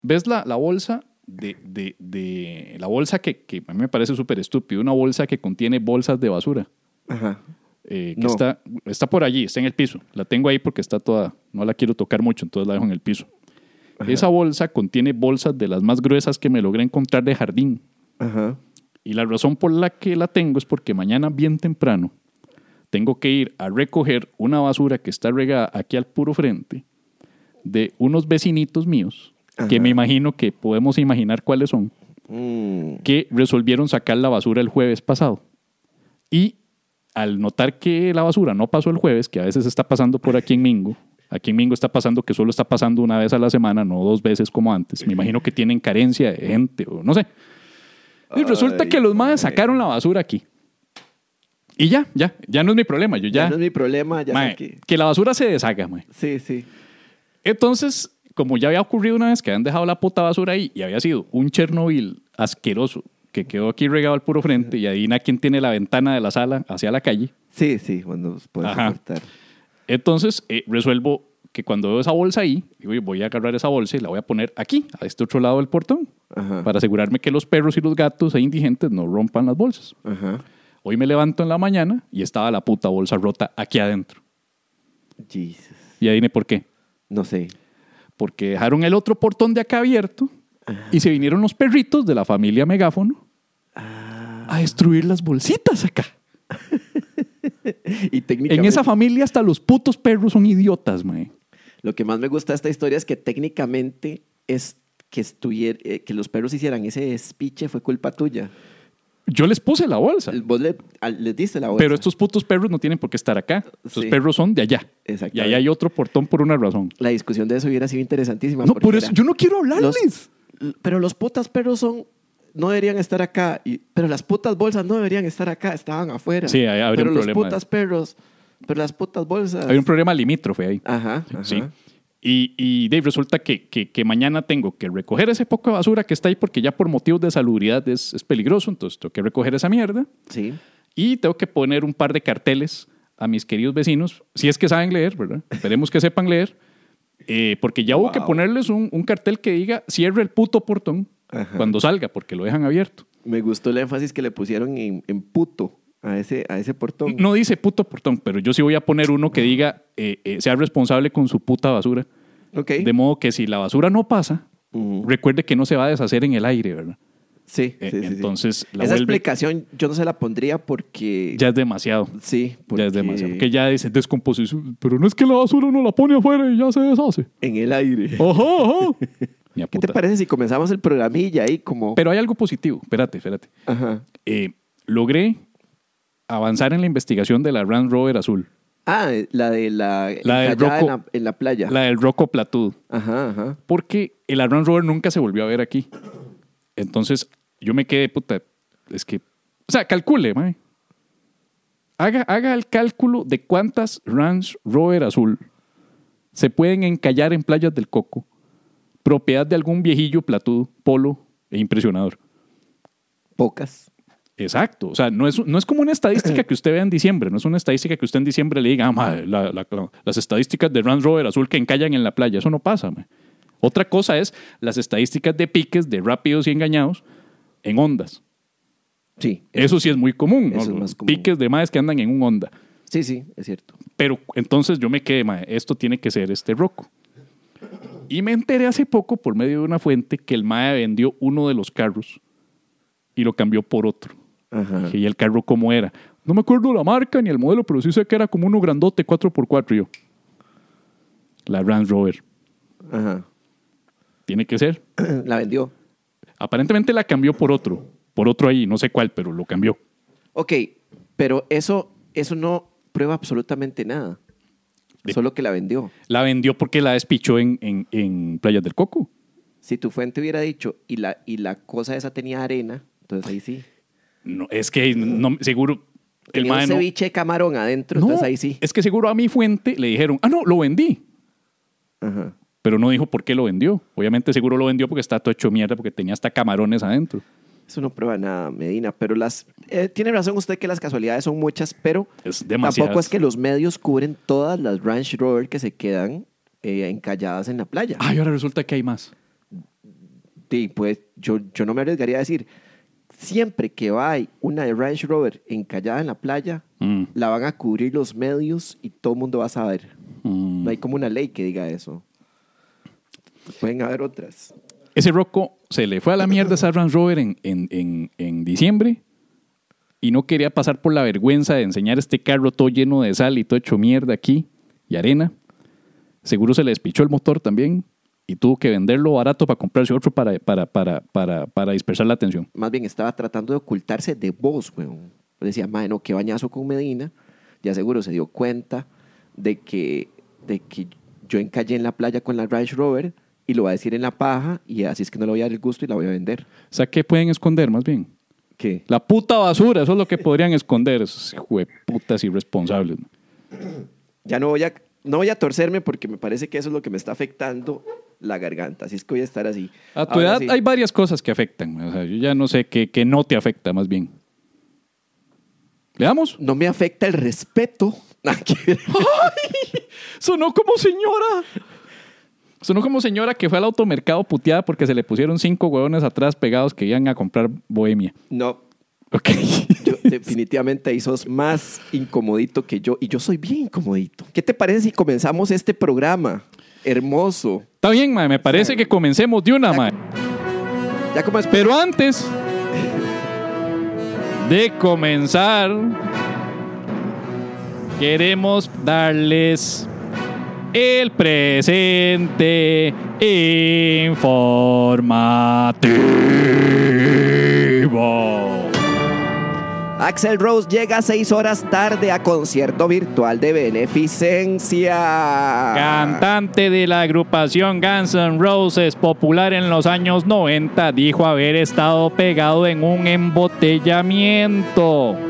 ¿Ves la bolsa la bolsa que a mí me parece súper estúpido? Una bolsa que contiene bolsas de basura. Ajá. Que No. está por allí, está en el piso. La tengo ahí porque está toda, no la quiero tocar mucho, entonces la dejo en el piso. Ajá. Esa bolsa contiene bolsas de las más gruesas que me logré encontrar de jardín. Ajá. Y la razón por la que la tengo es porque mañana bien temprano tengo que ir a recoger una basura que está regada aquí al puro frente de unos vecinitos míos, Ajá. que me imagino que podemos imaginar cuáles son, que resolvieron sacar la basura el jueves pasado. Y al notar que la basura no pasó el jueves, que a veces está pasando por aquí en Mingo está pasando que solo está pasando una vez a la semana, no 2 veces como antes. Me imagino que tienen carencia de gente o no sé. Y resulta que los maes sacaron la basura aquí. Y ya no es mi problema. Ya no es mi problema, ya mae, saqué. que la basura se deshaga, mae. Sí, sí. Entonces, como ya había ocurrido una vez que habían dejado la puta basura ahí y había sido un Chernobyl asqueroso que quedó aquí regado al puro frente y adivina quién tiene la ventana de la sala hacia la calle. Sí, sí, cuando puedes soportar. Entonces, resuelvo que cuando veo esa bolsa ahí, digo, voy a agarrar esa bolsa y la voy a poner aquí, a este otro lado del portón, Ajá. para asegurarme que los perros y los gatos e indigentes no rompan las bolsas. Ajá. Hoy me levanto en la mañana y estaba la puta bolsa rota aquí adentro. Jesus. Y adivine por qué. No sé. Porque dejaron el otro portón de acá abierto y se vinieron los perritos de la familia Megáfono a destruir las bolsitas acá. Y técnicamente, En esa familia hasta los putos perros son idiotas, mae. lo que más me gusta de esta historia es que técnicamente es que los perros hicieran ese despiche fue culpa tuya. Yo les puse la bolsa. Vos les diste la bolsa. Pero estos putos perros no tienen por qué estar acá. Estos Sí. perros son de allá. Y Exactamente. allá hay otro portón por una razón. La discusión de eso hubiera sido interesantísima. No, porque por eso era, yo no quiero hablarles. pero los putas perros no deberían estar acá. Pero las putas bolsas no deberían estar acá. Estaban afuera. Sí, ahí habría pero un los problema. putas perros, pero las putas bolsas. Hay un problema limítrofe ahí. Ajá, ajá. Sí. Y Dave, resulta que mañana tengo que recoger ese poco de basura que está ahí porque ya por motivos de salubridad es peligroso. Entonces tengo que recoger esa mierda. Sí. Y tengo que poner un par de carteles a mis queridos vecinos, si es que saben leer, ¿verdad? Esperemos que sepan leer. Porque ya hubo que ponerles un cartel que diga cierre el puto portón cuando salga, porque lo dejan abierto. Me gustó el énfasis que le pusieron en puto a ese portón. No dice puto portón, pero yo sí voy a poner uno que diga sea responsable con su puta basura. Ok. De modo que si la basura no pasa, recuerde que no se va a deshacer en el aire, ¿verdad? Sí, sí, sí. Entonces, la esa vuelve- explicación yo no se la pondría porque... Ya es demasiado. Sí, Ya es demasiado. Que ya dice descomposición. Pero no es que la basura uno la pone afuera y ya se deshace. En el aire. Ajá. Ni a ¿Qué te puta. parece si comenzamos el programilla ahí como... Pero hay algo positivo. Espérate. Ajá. Logré avanzar en la investigación de la Land Rover azul. Ah, la del del encallada Rocco. en la playa. La del Rocco Platud. Ajá. Porque el Land Rover nunca se volvió a ver aquí. Entonces, yo me quedé, puta, es que... O sea, calcule, mae. Haga el cálculo de cuántas Range Rover azul se pueden encallar en playas del Coco, propiedad de algún viejillo platudo, polo e impresionador. Pocas. Exacto. O sea, no es como una estadística que usted vea en diciembre. No es una estadística que usted en diciembre le diga, madre, las estadísticas de Range Rover azul que encallan en la playa. Eso no pasa, mae. Otra cosa es las estadísticas de piques de rápidos y engañados en ondas. Sí. Eso sí es muy común, ¿no? Eso es más común. Piques de maes que andan en un Honda. Sí, es cierto. Pero entonces yo me quedé, mae, esto tiene que ser este Rocco. Y me enteré hace poco por medio de una fuente que el mae vendió uno de los carros y lo cambió por otro. Ajá. ¿Y el carro cómo era? No me acuerdo la marca ni el modelo, pero sí sé que era como uno grandote 4x4. Y yo, la Range Rover. Ajá. Tiene que ser. La vendió. Aparentemente la cambió por otro ahí, no sé cuál, pero lo cambió. Ok, pero eso no prueba absolutamente nada. Solo que la vendió. La vendió porque la despichó en Playas del Coco. Si tu fuente hubiera dicho y la cosa esa tenía arena, entonces ahí sí. No, es que no, seguro el Tenía un mae no. ceviche de camarón adentro, No, entonces ahí sí. es que seguro a mi fuente le dijeron, no, lo vendí. Ajá. Pero no dijo por qué lo vendió. Obviamente seguro lo vendió porque está todo hecho mierda, porque tenía hasta camarones adentro. Eso no prueba nada, Medina, pero tiene razón usted que las casualidades son muchas, pero Es demasiado. tampoco es que los medios cubren todas las Range Rover que se quedan encalladas en la playa. Ay, ahora resulta que hay más. Sí, pues yo no me arriesgaría a decir, siempre que va una Range Rover encallada en la playa, la van a cubrir los medios y todo el mundo va a saber. No hay como una ley que diga eso. Pueden haber otras. Ese Rocco se le fue a la mierda a esa Range Rover en diciembre y no quería pasar por la vergüenza de enseñar este carro todo lleno de sal y todo hecho mierda aquí y arena. Seguro se le despichó el motor también y tuvo que venderlo barato para comprarse otro para dispersar la atención. Más bien estaba tratando de ocultarse de vos, weón. Decía, madre, no, qué bañazo con Medina. Ya seguro se dio cuenta de que yo encallé en la playa con la Range Rover y lo va a decir en la paja y así es que no le voy a dar el gusto y la voy a vender. O sea, ¿qué pueden esconder más bien? ¿Qué? La puta basura, eso es lo que podrían esconder, esos jueputas irresponsables. Ya no voy a torcerme porque me parece que eso es lo que me está afectando la garganta. Así es que voy a estar así. A tu edad sí. Hay varias cosas que afectan. O sea, yo ya no sé qué no te afecta más bien. ¿Le damos? No me afecta el respeto. ¡Ay! Sonó como señora. Sonó como señora que fue al automercado puteada porque se le pusieron 5 huevones atrás pegados que iban a comprar Bohemia. No. Ok. Yo, definitivamente ahí sos más incomodito que yo. Y yo soy bien incomodito. ¿Qué te parece si comenzamos este programa? Hermoso. Está bien, mae. Me parece que comencemos de una, mae. Ya como Pero antes de comenzar, queremos darles el presente informativo. Axl Rose llega 6 horas tarde a concierto virtual de beneficencia. Cantante de la agrupación Guns N' Roses, popular en los años 90, dijo haber estado pegado en un embotellamiento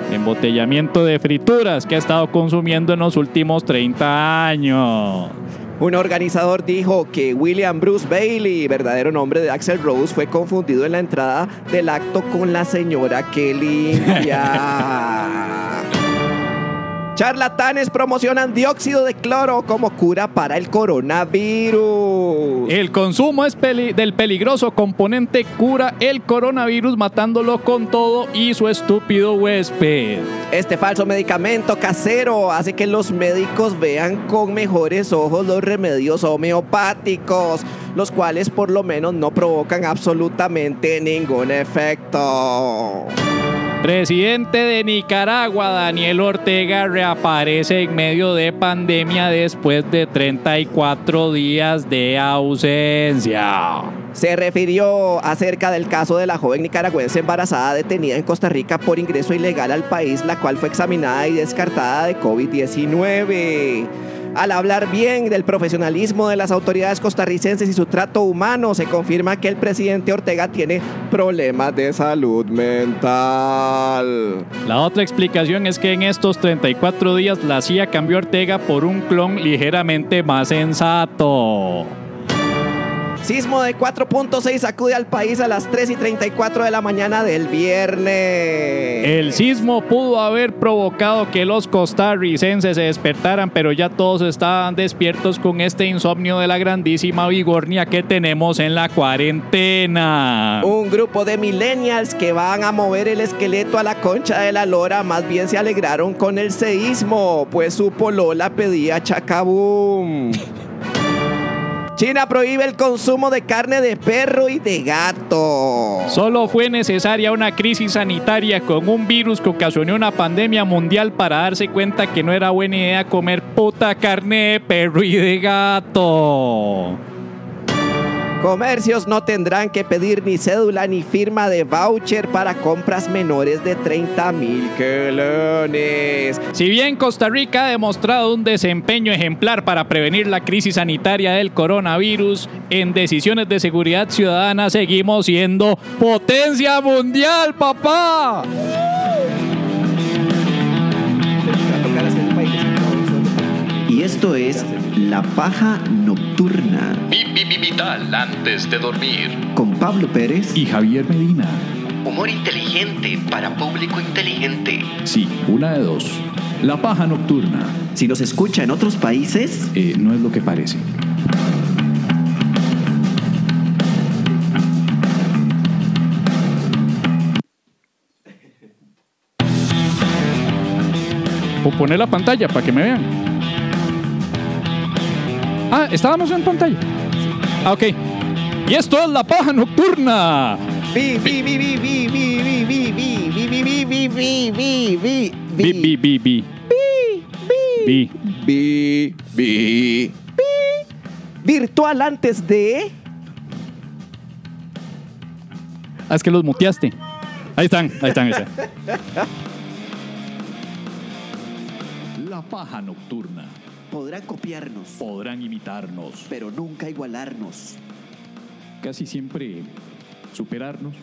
de frituras que ha estado consumiendo en los últimos 30 años. Un organizador dijo que William Bruce Bailey, verdadero nombre de Axl Rose, fue confundido en la entrada del acto con la señora que limpia. Charlatanes promocionan dióxido de cloro como cura para el coronavirus. El consumo del peligroso componente cura el coronavirus matándolo con todo y su estúpido huésped. Este falso medicamento casero hace que los médicos vean con mejores ojos los remedios homeopáticos, los cuales por lo menos no provocan absolutamente ningún efecto. Presidente de Nicaragua, Daniel Ortega, reaparece en medio de pandemia después de 34 días de ausencia. Se refirió acerca del caso de la joven nicaragüense embarazada detenida en Costa Rica por ingreso ilegal al país, la cual fue examinada y descartada de COVID-19. Al hablar bien del profesionalismo de las autoridades costarricenses y su trato humano, se confirma que el presidente Ortega tiene problemas de salud mental. La otra explicación es que en estos 34 días la CIA cambió a Ortega por un clon ligeramente más sensato. Sismo de 4.6 sacude al país a las 3:34 de la mañana del viernes. El sismo pudo haber provocado que los costarricenses se despertaran, pero ya todos estaban despiertos con este insomnio de la grandísima vigornia que tenemos en la cuarentena. Un grupo de millennials que van a mover el esqueleto a la Concha de la Lora más bien se alegraron con el seísmo, pues su polola pedía chacabum. China prohíbe el consumo de carne de perro y de gato. Solo fue necesaria una crisis sanitaria con un virus que ocasionó una pandemia mundial para darse cuenta que no era buena idea comer puta carne de perro y de gato. Comercios no tendrán que pedir ni cédula ni firma de voucher para compras menores de 30,000 colones. Si bien Costa Rica ha demostrado un desempeño ejemplar para prevenir la crisis sanitaria del coronavirus, en decisiones de seguridad ciudadana seguimos siendo potencia mundial, papá. Y esto es La Paja Nocturna. Vital antes de dormir. Con Pablo Pérez y Javier Medina. Humor inteligente para público inteligente. Sí, una de dos. La Paja Nocturna. Si nos escucha en otros países, no es lo que parece. Poner la pantalla para que me vean. Ah, estábamos en pantalla. Ah, ok. Y esto es La Paja Nocturna. Virtual antes de... Ah, es que los muteaste. Ahí están. La Paja Nocturna. Podrán copiarnos, Podrán imitarnos, pero nunca igualarnos. casi siempre superarnos.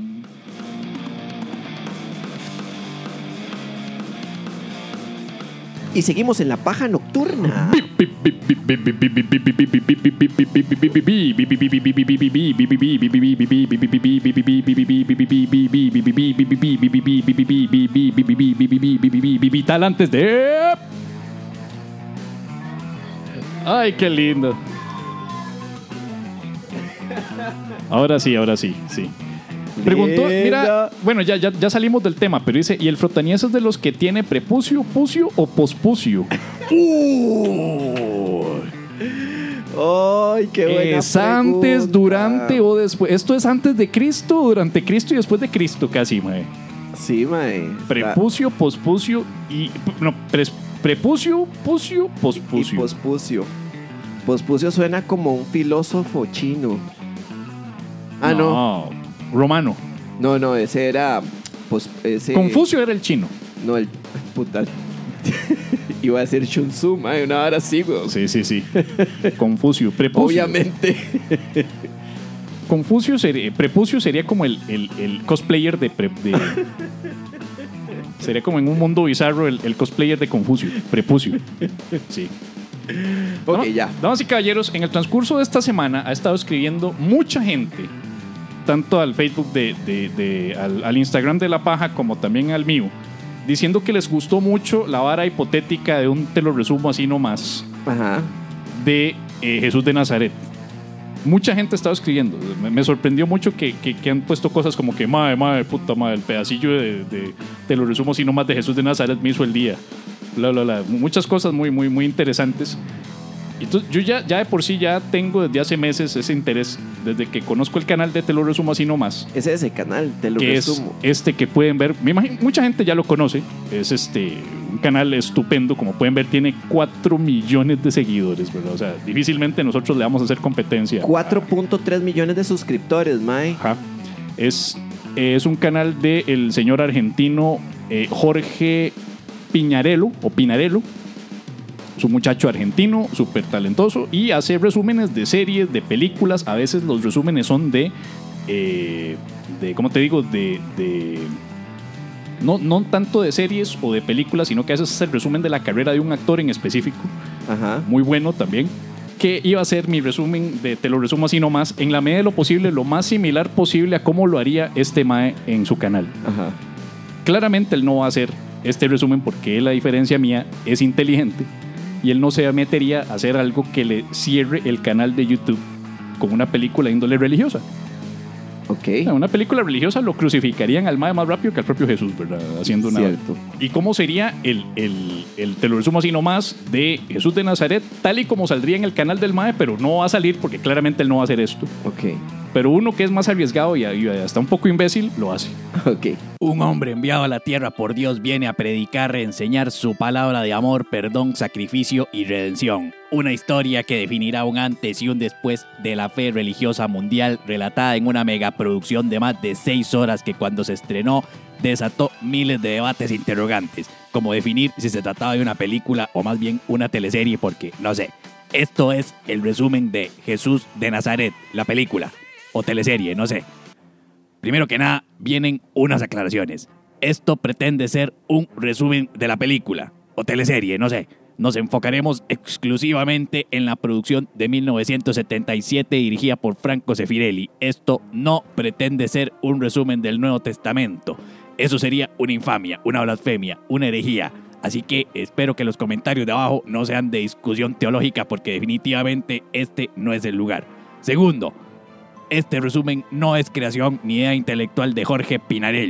Y seguimos en La Paja Nocturna. Vital antes de... Ay, qué lindo. Ahora sí, sí. Preguntó, mira, bueno, ya salimos del tema, pero dice, ¿y el frotanías es de los que tiene prepucio, pucio o pospucio? ¡Ay, qué buena ¿Es antes, pregunta! durante o después? ¿Esto es antes de Cristo, durante Cristo y después de Cristo casi, mae? Sí, mae. Prepucio, pospucio y... No, prepucio, pucio, Y pospucio. pospucio. Pospucio suena como un filósofo chino. Ah, no. Romano. No, ese era... ese, Confucio era el chino. No, el... Puta... Iba a decir Chun Tzu, mae, una hora así, güey. Sí. Confucio. Prepucio. Obviamente. Confucio prepucio sería como el cosplayer de sería como en un mundo bizarro el cosplayer de Confucio. Prepucio. Sí. Ok, ya. Damas y caballeros, en el transcurso de esta semana ha estado escribiendo mucha gente, tanto al Facebook al Instagram de La Paja como también al mío, diciendo que les gustó mucho la vara hipotética de un te lo resumo así nomás Ajá. de Jesús de Nazaret. Mucha gente ha estado escribiendo. Me sorprendió mucho que han puesto cosas como que madre, puta madre, el pedacillo de te lo resumo así nomás de Jesús de Nazaret me hizo el día. Bla. Muchas cosas muy interesantes. Entonces, yo ya de por sí ya tengo desde hace meses ese interés, desde que conozco el canal de Te lo resumo así nomás. Es ese canal, te lo que resumo. Es que pueden ver, me imagino, mucha gente ya lo conoce. Es un canal estupendo, como pueden ver, tiene 4 millones de seguidores, ¿verdad? O sea, difícilmente nosotros le vamos a hacer competencia. 4.3 millones de suscriptores, mae. Ajá. Es un canal del señor argentino Jorge Pinarello. Es un muchacho argentino, súper talentoso, y hace resúmenes de series, de películas. A veces los resúmenes son de ¿cómo te digo? No tanto de series o de películas, sino que a veces es el resumen de la carrera de un actor en específico. Ajá. Muy bueno también. Que iba a ser mi resumen de Te lo resumo así nomás, en la medida de lo posible, lo más similar posible a cómo lo haría este mae en su canal. Ajá. Claramente él no va a hacer este resumen porque él, a diferencia mía, es inteligente y él no se metería a hacer algo que le cierre el canal de YouTube con una película de índole religiosa. Ok. Una película religiosa lo crucificarían al mae más rápido que al propio Jesús, ¿verdad? Haciendo una... Cierto. ¿Y cómo sería el te lo resumo así nomás de Jesús de Nazaret, tal y como saldría en el canal del mae, pero no va a salir porque claramente él no va a hacer esto. Ok. Pero uno que es más arriesgado y hasta un poco imbécil, lo hace. Ok. Un hombre enviado a la tierra por Dios viene a predicar, enseñar su palabra de amor, perdón, sacrificio y redención. Una historia que definirá un antes y un después de la fe religiosa mundial, relatada en una megaproducción de más de 6 horas que cuando se estrenó desató miles de debates interrogantes, como definir si se trataba de una película o más bien una teleserie, porque no sé. Esto es el resumen de Jesús de Nazaret, la película o teleserie, no sé. Primero que nada, vienen unas aclaraciones. Esto pretende ser un resumen de la película o teleserie, no sé. Nos enfocaremos exclusivamente en la producción de 1977 dirigida por Franco Sefirelli. Esto no pretende ser un resumen del Nuevo Testamento. Eso sería una infamia, una blasfemia, una herejía. Así que espero que los comentarios de abajo no sean de discusión teológica porque definitivamente este no es el lugar. Segundo, este resumen no es creación ni idea intelectual de Jorge Pinarello.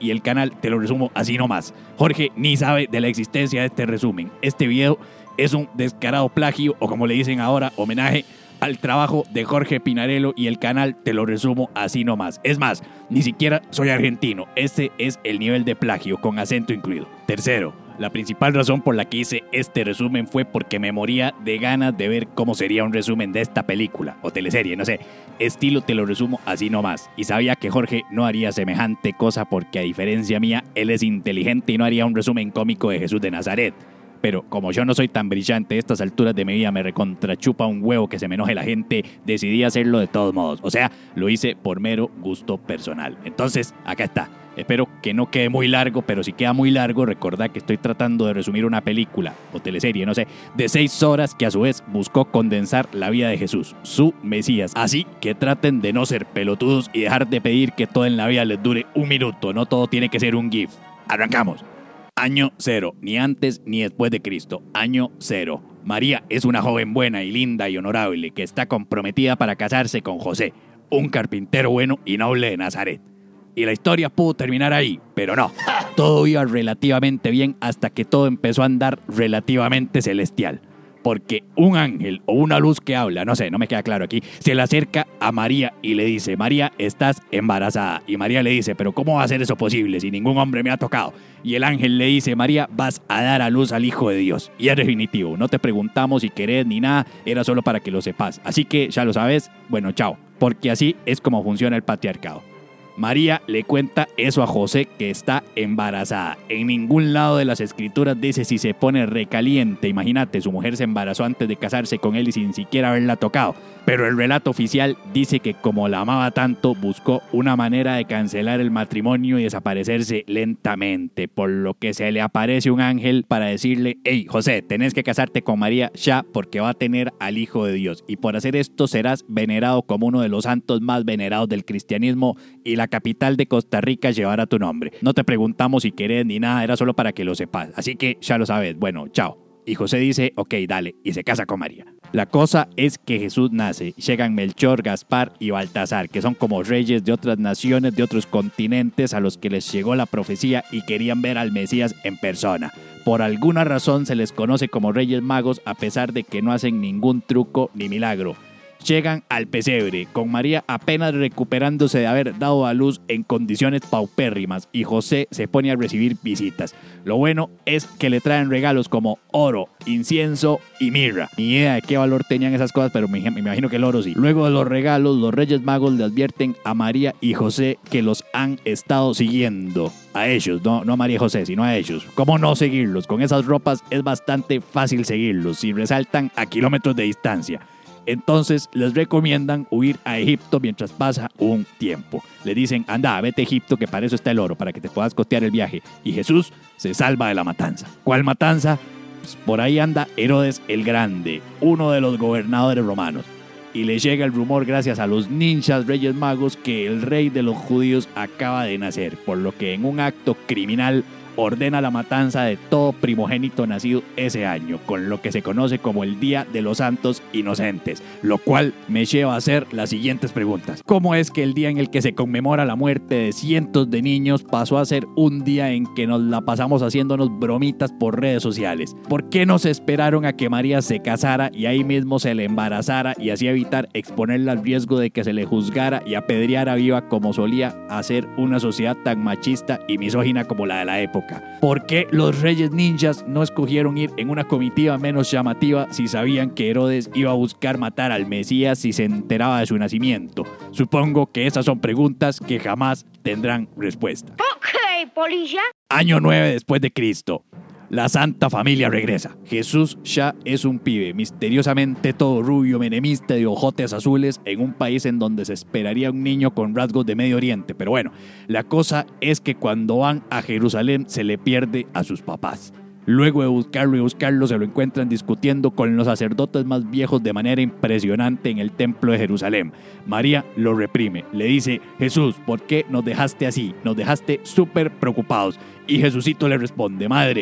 y el canal Te lo resumo así nomás. Jorge ni sabe de la existencia de este resumen. Este video es un descarado plagio, o como le dicen ahora, homenaje al trabajo de Jorge Pinarello y el canal Te lo resumo así nomás. Es más, ni siquiera soy argentino. Este es el nivel de plagio, con acento incluido. Tercero, la principal razón por la que hice este resumen fue porque me moría de ganas de ver cómo sería un resumen de esta película o teleserie, no sé, estilo Te lo resumo así nomás. Y sabía que Jorge no haría semejante cosa porque, a diferencia mía, él es inteligente y no haría un resumen cómico de Jesús de Nazaret. Pero como yo no soy tan brillante, a estas alturas de mi vida me recontrachupa un huevo que se me enoje la gente, decidí hacerlo de todos modos. O sea, lo hice por mero gusto personal. Entonces, acá está. Espero que no quede muy largo, pero si queda muy largo, recordad que estoy tratando de resumir una película o teleserie, no sé, de 6 horas que a su vez buscó condensar la vida de Jesús, su Mesías. Así que traten de no ser pelotudos y dejar de pedir que todo en la vida les dure un minuto. No todo tiene que ser un GIF. Arrancamos. Año 0, ni antes ni después de Cristo. Año 0. María es una joven buena y linda y honorable que está comprometida para casarse con José, un carpintero bueno y noble de Nazaret. Y la historia pudo terminar ahí, pero no. Todo iba relativamente bien hasta que todo empezó a andar relativamente celestial. Porque un ángel o una luz que habla, no sé, no me queda claro aquí, se le acerca a María y le dice: María, estás embarazada. Y María le dice: pero ¿cómo va a ser eso posible si ningún hombre me ha tocado? Y el ángel le dice: María, vas a dar a luz al Hijo de Dios. Y es definitivo, no te preguntamos si querés ni nada, era solo para que lo sepas. Así que ya lo sabes, bueno, chao. Porque así es como funciona el patriarcado. María le cuenta eso a José, que está embarazada. En ningún lado de las escrituras dice si se pone recaliente. Imagínate, su mujer se embarazó antes de casarse con él y sin siquiera haberla tocado. Pero el relato oficial dice que como la amaba tanto, buscó una manera de cancelar el matrimonio y desaparecerse lentamente, por lo que se le aparece un ángel para decirle: hey, José, tenés que casarte con María ya, porque va a tener al Hijo de Dios, y por hacer esto serás venerado como uno de los santos más venerados del cristianismo, y la capital de Costa Rica llevará tu nombre. No te preguntamos si querés ni nada, era solo para que lo sepas, así que ya lo sabes. Bueno, chao. Y José dice: ok, dale, y se casa con María. La cosa es que Jesús nace. Llegan Melchor, Gaspar y Baltasar, que son como reyes de otras naciones, de otros continentes, a los que les llegó la profecía y querían ver al Mesías en persona. Por alguna razón se les conoce como Reyes Magos, a pesar de que no hacen ningún truco ni milagro. Llegan al pesebre, con María apenas recuperándose de haber dado a luz en condiciones paupérrimas, y José se pone a recibir visitas. Lo bueno es que le traen regalos como oro, incienso y mirra. Ni idea de qué valor tenían esas cosas, pero me imagino que el oro sí. Luego de los regalos, los Reyes Magos le advierten a María y José que los han estado siguiendo. A ellos, no a María y José, sino a ellos. ¿Cómo no seguirlos? Con esas ropas es bastante fácil seguirlos, si resaltan a kilómetros de distancia. Entonces les recomiendan huir a Egipto mientras pasa un tiempo. Le dicen: anda, vete a Egipto, que para eso está el oro, para que te puedas costear el viaje. Y Jesús se salva de la matanza. ¿Cuál matanza? Pues por ahí anda Herodes el Grande, uno de los gobernadores romanos. Y le llega el rumor, gracias a los ninjas Reyes Magos, que el rey de los judíos acaba de nacer, por lo que en un acto criminal ordena la matanza de todo primogénito nacido ese año, con lo que se conoce como el Día de los Santos Inocentes, lo cual me lleva a hacer las siguientes preguntas. ¿Cómo es que el día en el que se conmemora la muerte de cientos de niños pasó a ser un día en que nos la pasamos haciéndonos bromitas por redes sociales? ¿Por qué no se esperaron a que María se casara y ahí mismo se le embarazara, y así evitar exponerla al riesgo de que se le juzgara y apedreara viva, como solía hacer una sociedad tan machista y misógina como la de la época? ¿Por qué los Reyes Ninjas no escogieron ir en una comitiva menos llamativa si sabían que Herodes iba a buscar matar al Mesías si se enteraba de su nacimiento? Supongo que esas son preguntas que jamás tendrán respuesta. Ok, polilla. Año 9 después de Cristo. La Santa Familia regresa. Jesús ya es un pibe, misteriosamente todo rubio, menemista, de ojotes azules, en un país en donde se esperaría un niño con rasgos de Medio Oriente. Pero bueno, la cosa es que cuando van a Jerusalén se le pierde a sus papás. Luego de buscarlo, se lo encuentran discutiendo con los sacerdotes más viejos de manera impresionante en el templo de Jerusalén. María lo reprime, le dice: Jesús, ¿por qué nos dejaste así? Nos dejaste súper preocupados. Y Jesucito le responde: madre,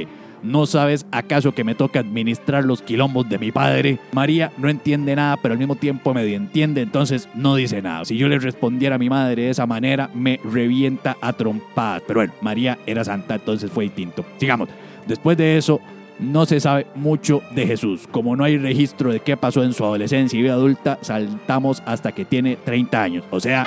¿No sabes acaso que me toca administrar los quilombos de mi padre? María no entiende nada, pero al mismo tiempo medio entiende, entonces no dice nada. Si yo le respondiera a mi madre de esa manera, me revienta a trompadas. Pero bueno, María era santa, entonces fue distinto. Sigamos. Después de eso, no se sabe mucho de Jesús. Como no hay registro de qué pasó en su adolescencia y vida adulta, saltamos hasta que tiene 30 años. O sea,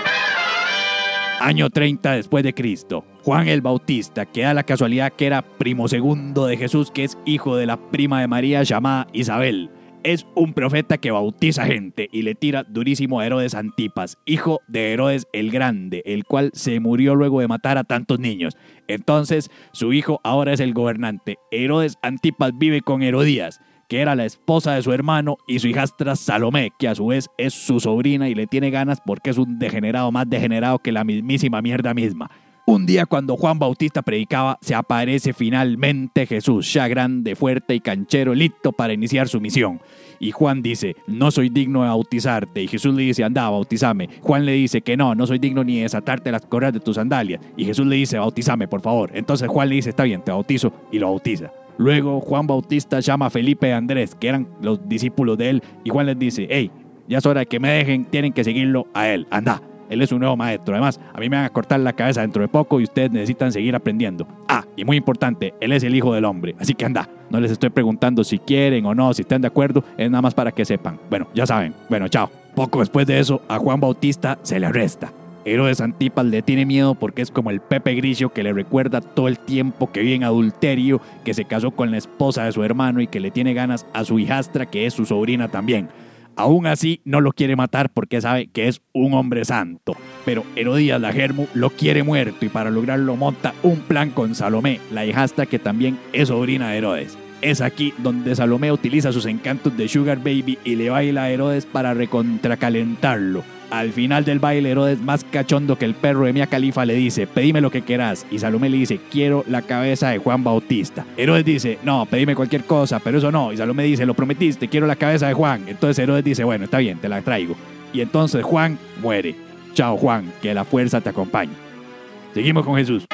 año 30 después de Cristo. Juan el Bautista, que da la casualidad que era primo segundo de Jesús, que es hijo de la prima de María llamada Isabel. Es un profeta que bautiza gente y le tira durísimo a Herodes Antipas, hijo de Herodes el Grande, el cual se murió luego de matar a tantos niños. Entonces, su hijo ahora es el gobernante. Herodes Antipas vive con Herodías, que era la esposa de su hermano, y su hijastra Salomé, que a su vez es su sobrina y le tiene ganas porque es un degenerado más degenerado que la mismísima mierda misma. Un día cuando Juan Bautista predicaba, se aparece finalmente Jesús, ya grande, fuerte y canchero, listo para iniciar su misión. Y Juan dice, no soy digno de bautizarte. Y Jesús le dice, anda, bautízame. Juan le dice que no soy digno ni de desatarte las correas de tus sandalias. Y Jesús le dice, bautízame, por favor. Entonces Juan le dice, está bien, te bautizo, y lo bautiza. Luego Juan Bautista llama a Felipe y Andrés, que eran los discípulos de él, y Juan les dice, hey, ya es hora de que me dejen, tienen que seguirlo a él, anda. Él es un nuevo maestro. Además, a mí me van a cortar la cabeza dentro de poco y ustedes necesitan seguir aprendiendo. Y muy importante, él es el Hijo del Hombre. Así que anda, no les estoy preguntando si quieren o no, si están de acuerdo, es nada más para que sepan. Bueno, ya saben. Bueno, chao. Poco después de eso, a Juan Bautista se le arresta. Herodes Antipas le tiene miedo porque es como el Pepe Grillo que le recuerda todo el tiempo que vive en adulterio, que se casó con la esposa de su hermano y que le tiene ganas a su hijastra, que es su sobrina también. Aún así, no lo quiere matar porque sabe que es un hombre santo. Pero Herodías la Germu lo quiere muerto y para lograrlo monta un plan con Salomé, la hijastra que también es sobrina de Herodes. Es aquí donde Salomé utiliza sus encantos de Sugar Baby y le baila a Herodes para recontracalentarlo. Al final del baile, Herodes, más cachondo que el perro de Mia Khalifa, le dice, pedime lo que quieras. Y Salomé le dice, quiero la cabeza de Juan Bautista. Herodes dice, no, pedime cualquier cosa, pero eso no. Y Salomé dice, lo prometiste, quiero la cabeza de Juan. Entonces Herodes dice, bueno, está bien, te la traigo. Y entonces Juan muere. Chao Juan, que la fuerza te acompañe. Seguimos con Jesús.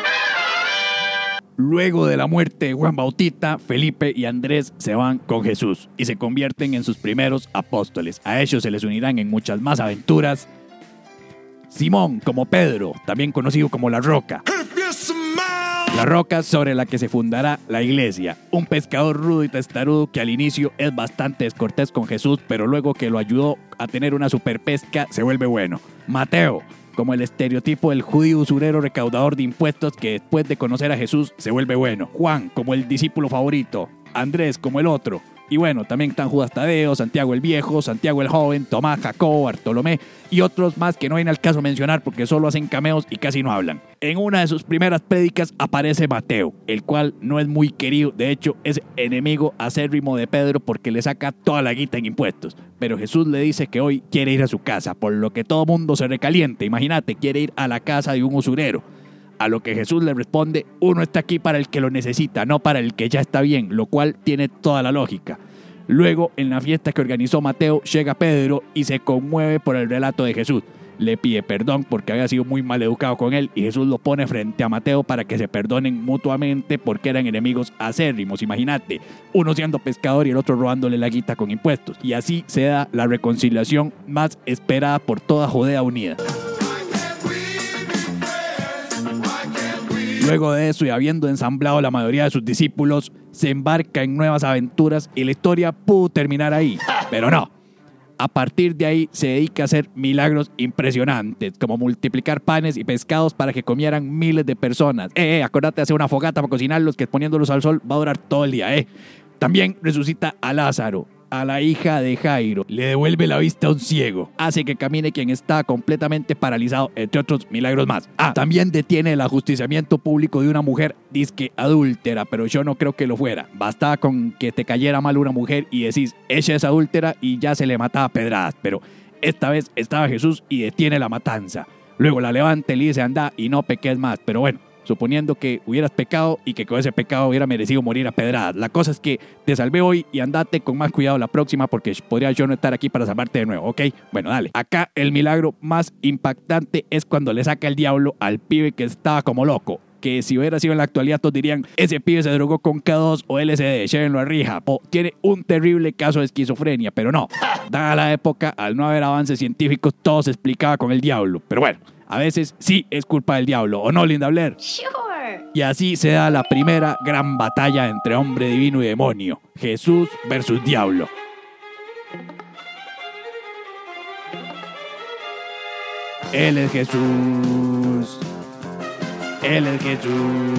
Luego de la muerte de Juan Bautista, Felipe y Andrés se van con Jesús y se convierten en sus primeros apóstoles. A ellos se les unirán en muchas más aventuras Simón, como Pedro, también conocido como La Roca. La roca sobre la que se fundará la iglesia. Un pescador rudo y testarudo que al inicio es bastante descortés con Jesús, pero luego que lo ayudó a tener una superpesca, se vuelve bueno. Mateo, como el estereotipo del judío usurero recaudador de impuestos que después de conocer a Jesús se vuelve bueno. Juan, como el discípulo favorito. Andrés, como el otro. Y bueno, también están Judas Tadeo, Santiago el Viejo, Santiago el Joven, Tomás, Jacobo, Bartolomé y otros más que no viene al caso mencionar porque solo hacen cameos y casi no hablan. En una de sus primeras prédicas aparece Mateo, el cual no es muy querido, de hecho es enemigo acérrimo de Pedro porque le saca toda la guita en impuestos. Pero Jesús le dice que hoy quiere ir a su casa, por lo que todo mundo se recalienta. Imagínate, quiere ir a la casa de un usurero. A lo que Jesús le responde, uno está aquí para el que lo necesita, no para el que ya está bien, lo cual tiene toda la lógica. Luego, en la fiesta que organizó Mateo, llega Pedro y se conmueve por el relato de Jesús. Le pide perdón porque había sido muy mal educado con él y Jesús lo pone frente a Mateo para que se perdonen mutuamente porque eran enemigos acérrimos. Imagínate, uno siendo pescador y el otro robándole la guita con impuestos. Y así se da la reconciliación más esperada por toda Judea unida. Luego de eso y habiendo ensamblado la mayoría de sus discípulos, se embarca en nuevas aventuras y la historia pudo terminar ahí, pero no. A partir de ahí se dedica a hacer milagros impresionantes, como multiplicar panes y pescados para que comieran miles de personas. Acordate de hacer una fogata para cocinarlos, que poniéndolos al sol va a durar todo el día. También resucita a Lázaro, a la hija de Jairo, le devuelve la vista a un ciego, hace que camine quien está completamente paralizado, entre otros milagros más. También detiene el ajusticiamiento público de una mujer disque adúltera, pero yo no creo que lo fuera. Bastaba con que te cayera mal una mujer y decís, ella es adúltera y ya se le mataba a pedradas, pero esta vez estaba Jesús y detiene la matanza. Luego la levanta y le dice, anda y no peques más, pero bueno, suponiendo que hubieras pecado y que con ese pecado hubiera merecido morir a pedradas. La cosa es que te salvé hoy y andate con más cuidado la próxima porque podría yo no estar aquí para salvarte de nuevo, ¿ok? Bueno, dale. Acá el milagro más impactante es cuando le saca el diablo al pibe que estaba como loco. que si hubiera sido en la actualidad todos dirían, ese pibe se drogó con K2 o LSD, llévenlo a rija, o tiene un terrible caso de esquizofrenia, pero no. Dada la época, al no haber avances científicos, todo se explicaba con el diablo. Pero bueno, a veces sí es culpa del diablo, ¿o no, Linda Blair? Sure. Y así se da la primera gran batalla entre hombre divino y demonio, Jesús versus diablo. Él es Jesús. Él es Jesús.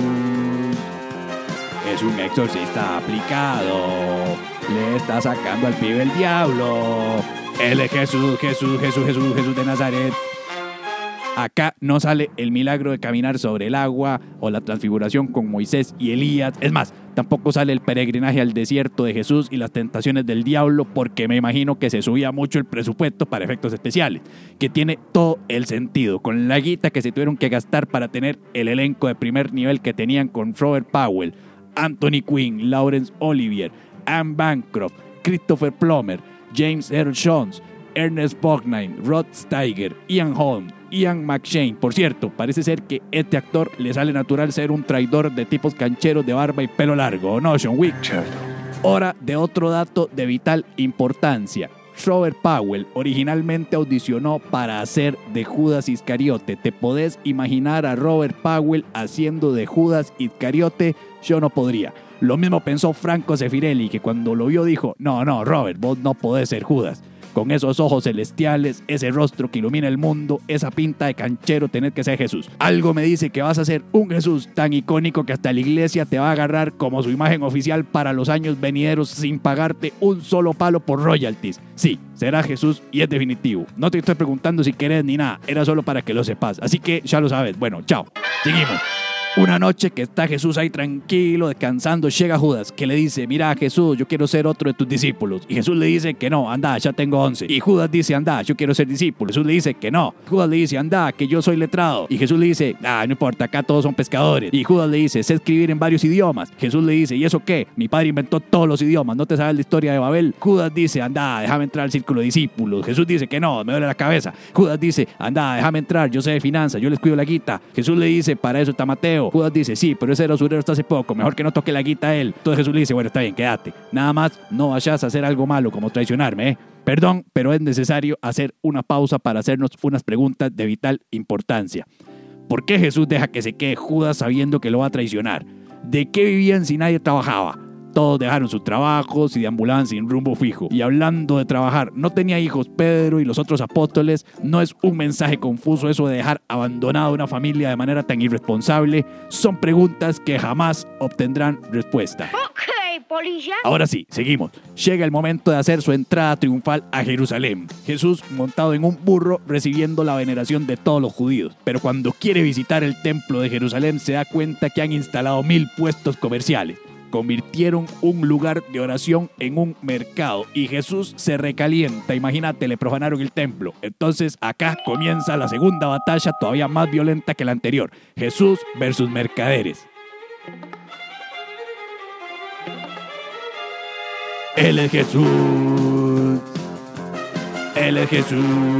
Es un exorcista aplicado. Le está sacando al pibe el diablo. Él es Jesús, Jesús, Jesús, Jesús, Jesús de Nazaret. Acá no sale el milagro de caminar sobre el agua o la transfiguración con Moisés y Elías. Es más, tampoco sale el peregrinaje al desierto de Jesús y las tentaciones del diablo, porque me imagino que se subía mucho el presupuesto para efectos especiales, que tiene todo el sentido, con la guita que se tuvieron que gastar para tener el elenco de primer nivel que tenían con Robert Powell, Anthony Quinn, Laurence Olivier, Anne Bancroft, Christopher Plummer, James Earl Jones, Ernest Borgnine, Rod Steiger, Ian Holm, Ian McShane. Por cierto, parece ser que este actor le sale natural ser un traidor de tipos cancheros de barba y pelo largo, ¿o no, Sean Wick? Hora de otro dato de vital importancia. Robert Powell originalmente audicionó para hacer de Judas Iscariote. ¿Te podés imaginar a Robert Powell haciendo de Judas Iscariote? Yo no podría. Lo mismo pensó Franco Sefirelli, que cuando lo vio dijo, no, Robert, vos no podés ser Judas. Con esos ojos celestiales, ese rostro que ilumina el mundo, esa pinta de canchero, tener que ser Jesús. Algo me dice que vas a ser un Jesús tan icónico que hasta la iglesia te va a agarrar como su imagen oficial para los años venideros sin pagarte un solo palo por royalties. Sí, será Jesús y es definitivo. No te estoy preguntando si querés ni nada, era solo para que lo sepas. Así que ya lo sabes. Bueno, chao. Seguimos. Una noche que está Jesús ahí tranquilo, descansando, llega Judas, que le dice, mira Jesús, yo quiero ser otro de tus discípulos. Y Jesús le dice que no, anda, ya tengo 11. Y Judas dice, anda, yo quiero ser discípulo. Jesús le dice que no. Judas le dice, anda, que yo soy letrado. Y Jesús le dice, no importa, acá todos son pescadores. Y Judas le dice, sé escribir en varios idiomas. Jesús le dice, ¿y eso qué? Mi padre inventó todos los idiomas, ¿no te sabes la historia de Babel? Judas dice, anda, déjame entrar al círculo de discípulos. Jesús dice que no, me duele la cabeza. Judas dice, anda, déjame entrar, yo sé de finanzas, yo les cuido la guita. Jesús le dice, para eso está Mateo. Judas dice, sí, pero ese era usurero hasta hace poco, mejor que no toque la guita a él. Entonces Jesús le dice, bueno, está bien, quédate. Nada más no vayas a hacer algo malo como traicionarme, ¿eh? Perdón, pero es necesario hacer una pausa para hacernos unas preguntas de vital importancia. ¿Por qué Jesús deja que se quede Judas sabiendo que lo va a traicionar? ¿De qué vivían si nadie trabajaba? Todos dejaron sus trabajos y deambulaban sin rumbo fijo. Y hablando de trabajar, ¿no tenía hijos Pedro y los otros apóstoles? ¿No es un mensaje confuso eso de dejar abandonada una familia de manera tan irresponsable? Son preguntas que jamás obtendrán respuesta. Ok, polilla. Ahora sí, seguimos. Llega el momento de hacer su entrada triunfal a Jerusalén. Jesús montado en un burro recibiendo la veneración de todos los judíos. Pero cuando quiere visitar el templo de Jerusalén se da cuenta que han instalado 1000 puestos comerciales. Convirtieron un lugar de oración en un mercado y Jesús se recalienta. Imagínate, le profanaron el templo. Entonces acá comienza la segunda batalla, todavía más violenta que la anterior. Jesús versus mercaderes. Él es Jesús. Él es Jesús.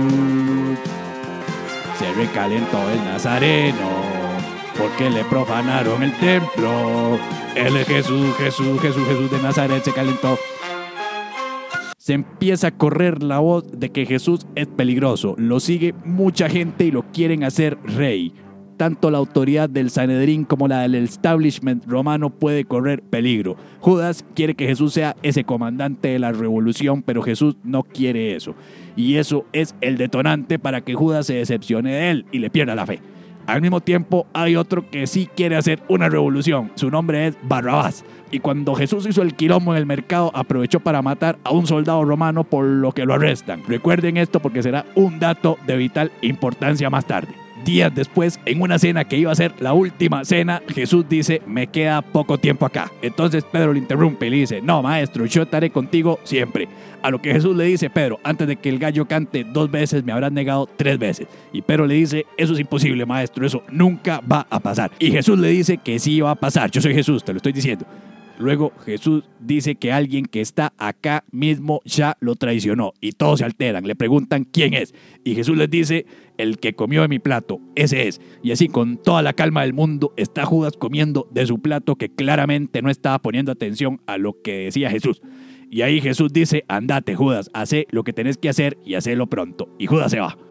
Se recalentó el nazareno porque le profanaron el templo. Él es Jesús, Jesús, Jesús, Jesús de Nazaret se calentó. Se empieza a correr la voz de que Jesús es peligroso. Lo sigue mucha gente y lo quieren hacer rey. Tanto la autoridad del Sanedrín como la del establishment romano puede correr peligro. Judas quiere que Jesús sea ese comandante de la revolución, pero Jesús no quiere eso. Y eso es el detonante para que Judas se decepcione de él y le pierda la fe. Al mismo tiempo hay otro que sí quiere hacer una revolución. Su nombre es Barrabás. Y cuando Jesús hizo el quilombo en el mercado, aprovechó para matar a un soldado romano, por lo que lo arrestan. Recuerden esto porque será un dato de vital importancia más tarde. Días después, en una cena que iba a ser la última cena, Jesús dice, me queda poco tiempo acá. Entonces Pedro le interrumpe y le dice, no maestro, yo estaré contigo siempre. A lo que Jesús le dice, Pedro, antes de que el gallo cante 2 veces, me habrás negado 3 veces. Y Pedro le dice, eso es imposible maestro, eso nunca va a pasar. Y Jesús le dice que sí va a pasar, yo soy Jesús, te lo estoy diciendo. Luego Jesús dice que alguien que está acá mismo ya lo traicionó y todos se alteran, le preguntan quién es y Jesús les dice: el que comió de mi plato, ese es. Y así con toda la calma del mundo está Judas comiendo de su plato, que claramente no estaba poniendo atención a lo que decía Jesús. Y ahí Jesús dice: andate, Judas, hacé lo que tenés que hacer y hacelo pronto. Y Judas se va.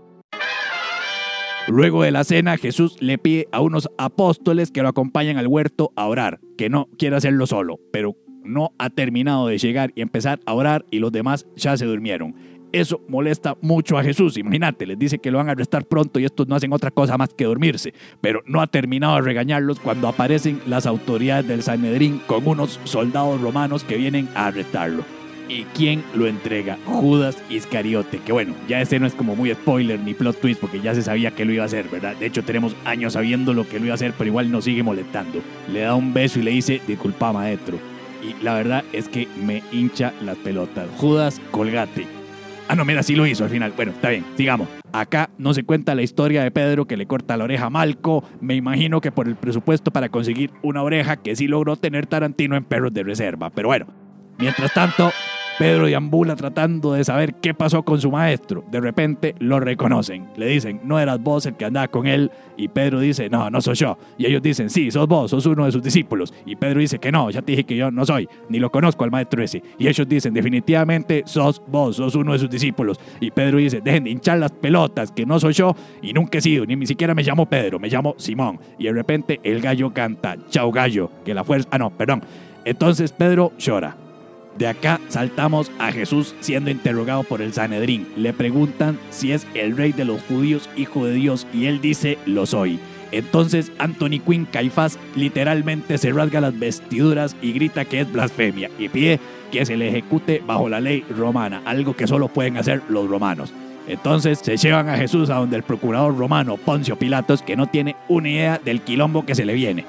Luego de la cena, Jesús le pide a unos apóstoles que lo acompañen al huerto a orar, que no quiere hacerlo solo, pero no ha terminado de llegar y empezar a orar y los demás ya se durmieron. Eso molesta mucho a Jesús. Imagínate, les dice que lo van a arrestar pronto y estos no hacen otra cosa más que dormirse. Pero no ha terminado de regañarlos cuando aparecen las autoridades del Sanedrín con unos soldados romanos que vienen a arrestarlo. ¿Y quién lo entrega? Judas Iscariote, que bueno, ya ese no es como muy spoiler ni plot twist porque ya se sabía que lo iba a hacer, ¿verdad? De hecho tenemos años sabiendo lo que lo iba a hacer, pero igual nos sigue molestando. Le da un beso y le dice: disculpa, maestro. Y la verdad es que me hincha las pelotas. Judas, colgate. Ah, no, mira, sí lo hizo al final. Bueno, está bien, sigamos. Acá no se cuenta la historia de Pedro que le corta la oreja a Malco. Me imagino que por el presupuesto para conseguir una oreja que sí logró tener Tarantino en Perros de Reserva. Pero bueno, mientras tanto, Pedro deambula tratando de saber qué pasó con su maestro. De repente lo reconocen. Le dicen: no eras vos el que andaba con él. Y Pedro dice: no, no soy yo. Y ellos dicen: sí, sos vos, sos uno de sus discípulos. Y Pedro dice que no, ya te dije que yo no soy, ni lo conozco al maestro ese. Y ellos dicen: definitivamente sos vos, sos uno de sus discípulos. Y Pedro dice: dejen de hinchar las pelotas, que no soy yo y nunca he sido, ni siquiera me llamo Pedro, me llamo Simón. Y de repente el gallo canta: chao gallo, que la fuerza... Entonces Pedro llora. De acá saltamos a Jesús siendo interrogado por el Sanedrín. Le preguntan si es el rey de los judíos, hijo de Dios, y él dice: lo soy. Entonces Anthony Quinn Caifás literalmente se rasga las vestiduras y grita que es blasfemia y pide que se le ejecute bajo la ley romana, algo que solo pueden hacer los romanos. Entonces se llevan a Jesús a donde el procurador romano Poncio Pilatos, que no tiene una idea del quilombo que se le viene.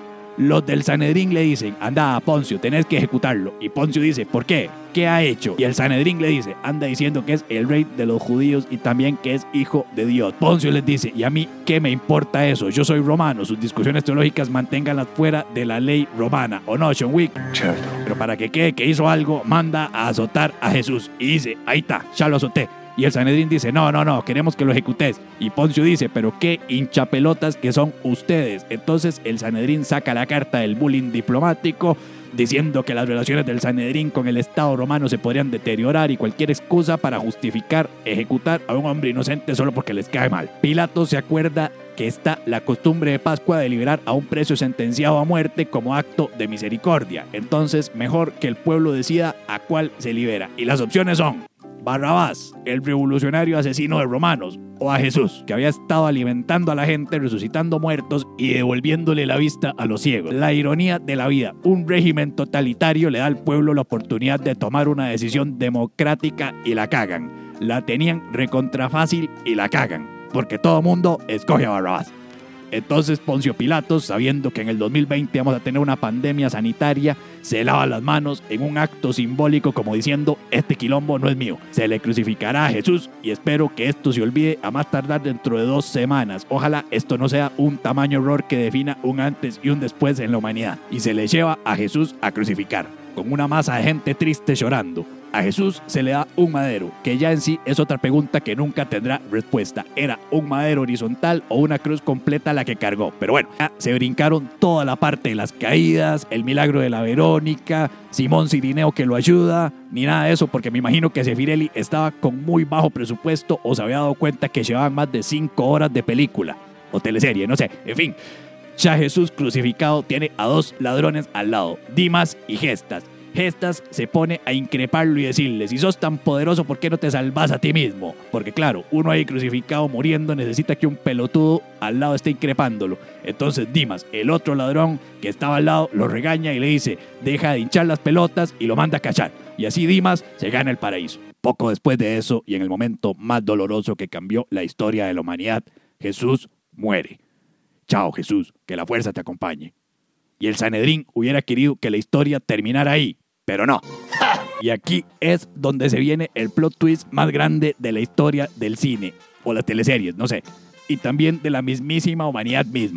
Los del Sanedrín le dicen: anda, Poncio, tenés que ejecutarlo. Y Poncio dice: ¿por qué? ¿Qué ha hecho? Y el Sanedrín le dice: anda diciendo que es el rey de los judíos y también que es hijo de Dios. Poncio les dice: ¿y a mí qué me importa eso? Yo soy romano, sus discusiones teológicas manténganlas fuera de la ley romana. ¿O no, Sean Wick? Cierto. Pero para que quede que hizo algo, manda a azotar a Jesús. Y dice: ahí está, ya lo azoté. Y el Sanedrín dice: no, queremos que lo ejecutes. Y Poncio dice: pero qué hinchapelotas que son ustedes. Entonces el Sanedrín saca la carta del bullying diplomático, diciendo que las relaciones del Sanedrín con el Estado romano se podrían deteriorar y cualquier excusa para justificar ejecutar a un hombre inocente solo porque les cae mal. Pilato se acuerda que está la costumbre de Pascua de liberar a un preso sentenciado a muerte como acto de misericordia. Entonces mejor que el pueblo decida a cuál se libera. Y las opciones son: Barrabás, el revolucionario asesino de romanos, o a Jesús, que había estado alimentando a la gente, resucitando muertos y devolviéndole la vista a los ciegos. La ironía de la vida: un régimen totalitario le da al pueblo la oportunidad de tomar una decisión democrática y la cagan. La tenían recontra fácil y la cagan, porque todo mundo escoge a Barrabás. Entonces Poncio Pilatos, sabiendo que en el 2020 vamos a tener una pandemia sanitaria, se lava las manos en un acto simbólico como diciendo: este quilombo no es mío. Se le crucificará a Jesús y espero que esto se olvide a más tardar dentro de 2 semanas. Ojalá esto no sea un tamaño error que defina un antes y un después en la humanidad. Y se le lleva a Jesús a crucificar, con una masa de gente triste llorando. A Jesús se le da un madero, que ya en sí es otra pregunta que nunca tendrá respuesta. ¿Era un madero horizontal o una cruz completa la que cargó? Pero bueno, ya se brincaron toda la parte de las caídas, el milagro de la Verónica, Simón Cirineo que lo ayuda, ni nada de eso, porque me imagino que Sefirelli estaba con muy bajo presupuesto o se había dado cuenta que llevaban más de 5 horas de película o teleserie, no sé, en fin. Ya Jesús crucificado tiene a 2 ladrones al lado, Dimas y Gestas. Gestas se pone a increparlo y decirle: si sos tan poderoso, ¿por qué no te salvas a ti mismo? Porque claro, uno ahí crucificado muriendo necesita que un pelotudo al lado esté increpándolo. Entonces Dimas, el otro ladrón que estaba al lado, lo regaña y le dice: deja de hinchar las pelotas, y lo manda a cachar. Y así Dimas se gana el paraíso. Poco después de eso, y en el momento más doloroso que cambió la historia de la humanidad, Jesús muere. Chao Jesús, que la fuerza te acompañe. Y el Sanedrín hubiera querido que la historia terminara ahí, pero no. Y aquí es donde se viene el plot twist más grande de la historia del cine, o las teleseries, no sé, y también de la mismísima humanidad misma.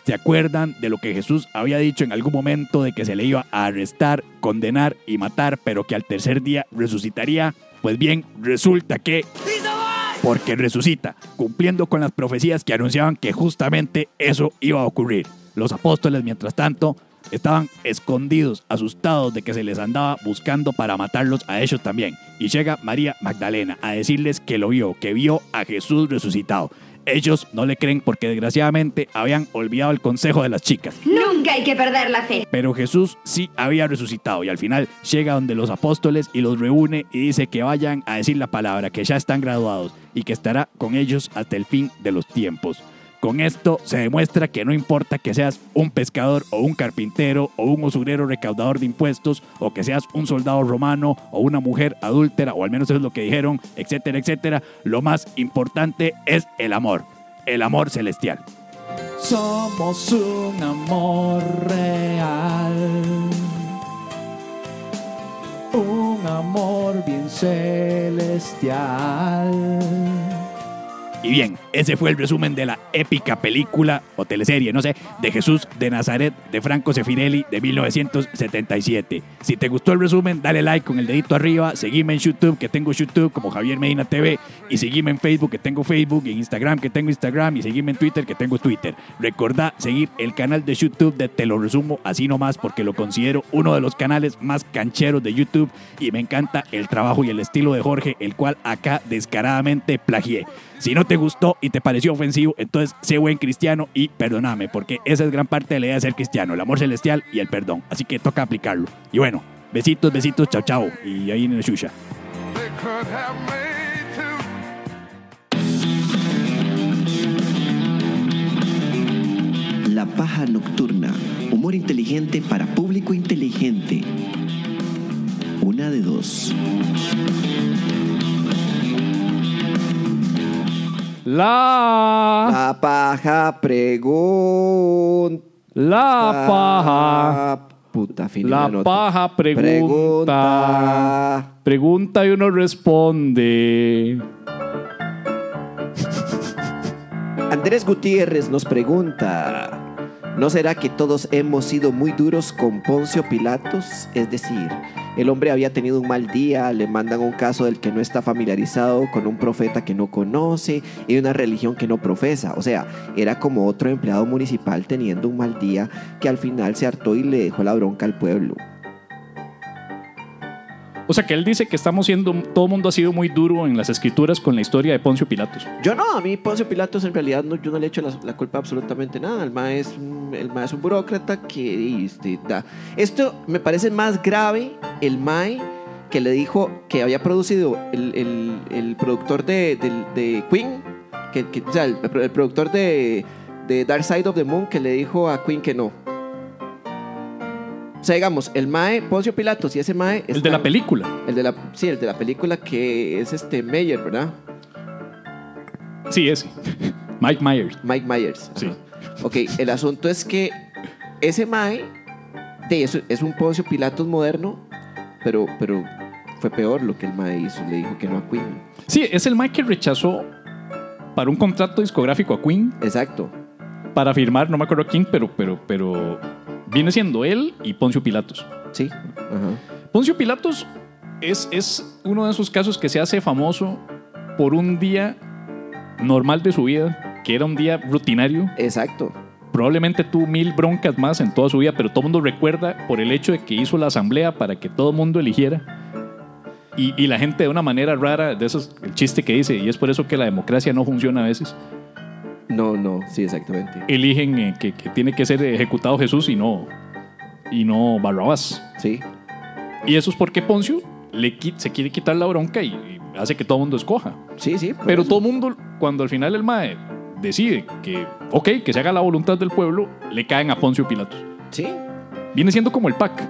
¿Se acuerdan de lo que Jesús había dicho en algún momento de que se le iba a arrestar, condenar y matar, pero que al tercer día resucitaría? Pues bien, resulta que... porque resucita, cumpliendo con las profecías que anunciaban que justamente eso iba a ocurrir. Los apóstoles, mientras tanto, estaban escondidos, asustados de que se les andaba buscando para matarlos a ellos también. Y llega María Magdalena a decirles que lo vio, que vio a Jesús resucitado. Ellos no le creen porque desgraciadamente habían olvidado el consejo de las chicas. Nunca hay que perder la fe. Pero Jesús sí había resucitado y al final llega donde los apóstoles y los reúne y dice que vayan a decir la palabra, que ya están graduados y que estará con ellos hasta el fin de los tiempos. Con esto se demuestra que no importa que seas un pescador o un carpintero o un usurero recaudador de impuestos o que seas un soldado romano o una mujer adúltera, o al menos eso es lo que dijeron, etcétera, etcétera. Lo más importante es el amor celestial. Somos un amor real, un amor bien celestial. Y bien, ese fue el resumen de la épica película o teleserie, no sé, de Jesús de Nazaret de Franco Sefirelli de 1977. Si te gustó el resumen, dale like con el dedito arriba, seguime en YouTube, que tengo YouTube como Javier Medina TV, y seguime en Facebook, que tengo Facebook, y en Instagram, que tengo Instagram, y seguime en Twitter, que tengo Twitter. Recordá seguir el canal de YouTube de Te Lo Resumo Así Nomás, porque lo considero uno de los canales más cancheros de YouTube, y me encanta el trabajo y el estilo de Jorge, el cual acá descaradamente plagié. Si no te gustó y te pareció ofensivo, entonces sé buen cristiano y perdóname, porque esa es gran parte de la idea de ser cristiano, el amor celestial y el perdón. Así que toca aplicarlo. Y bueno, besitos, besitos, chao, chao. Y ahí en el Shusha. La paja nocturna. Humor inteligente para público inteligente. Una de dos. La paja pregunta. La paja. Puta, fin, La paja pregunta. Pregunta y uno responde. Andrés Gutiérrez nos pregunta: ¿no será que todos hemos sido muy duros con Poncio Pilatos? Es decir, el hombre había tenido un mal día, le mandan un caso del que no está familiarizado, con un profeta que no conoce y de una religión que no profesa. O sea, era como otro empleado municipal teniendo un mal día que al final se hartó y le dejó la bronca al pueblo. O sea, que él dice que todo el mundo ha sido muy duro en las escrituras con la historia de Poncio Pilatos. Yo no, a mí Poncio Pilatos en realidad yo no le echo la culpa absolutamente nada. El mae es un burócrata que da. Esto me parece más grave, el mae que le dijo que había producido el productor de Queen, o sea, el productor de Dark Side of the Moon, que le dijo a Queen que no. O sea, digamos, el mae, Poncio Pilatos y ese mae... El de la película. El de la película que es Meyer, ¿verdad? Sí, ese. Mike Myers. Mike Myers. Sí. Ok, el asunto es que ese mae es un Poncio Pilatos moderno, pero fue peor lo que el mae hizo. Le dijo que no a Queen. Sí, es el Mike que rechazó para un contrato discográfico a Queen. Exacto. Para firmar, no me acuerdo a quién, pero viene siendo él y Poncio Pilatos. Sí. Ajá. Poncio Pilatos es uno de esos casos que se hace famoso por un día normal de su vida, que era un día rutinario. Exacto. Probablemente tuvo 1000 broncas más en toda su vida, pero todo el mundo recuerda por el hecho de que hizo la asamblea para que todo el mundo eligiera. Y la gente de una manera rara, de eso es el chiste que dice, y es por eso que la democracia no funciona a veces. No, sí, exactamente. Eligen que tiene que ser ejecutado Jesús y no Barrabás. Sí. Y eso es porque Poncio se quiere quitar la bronca y hace que todo el mundo escoja. Sí. Pero todo el mundo, cuando al final el mae decide que se haga la voluntad del pueblo, le caen a Poncio Pilatos. Sí. Viene siendo como el PAC.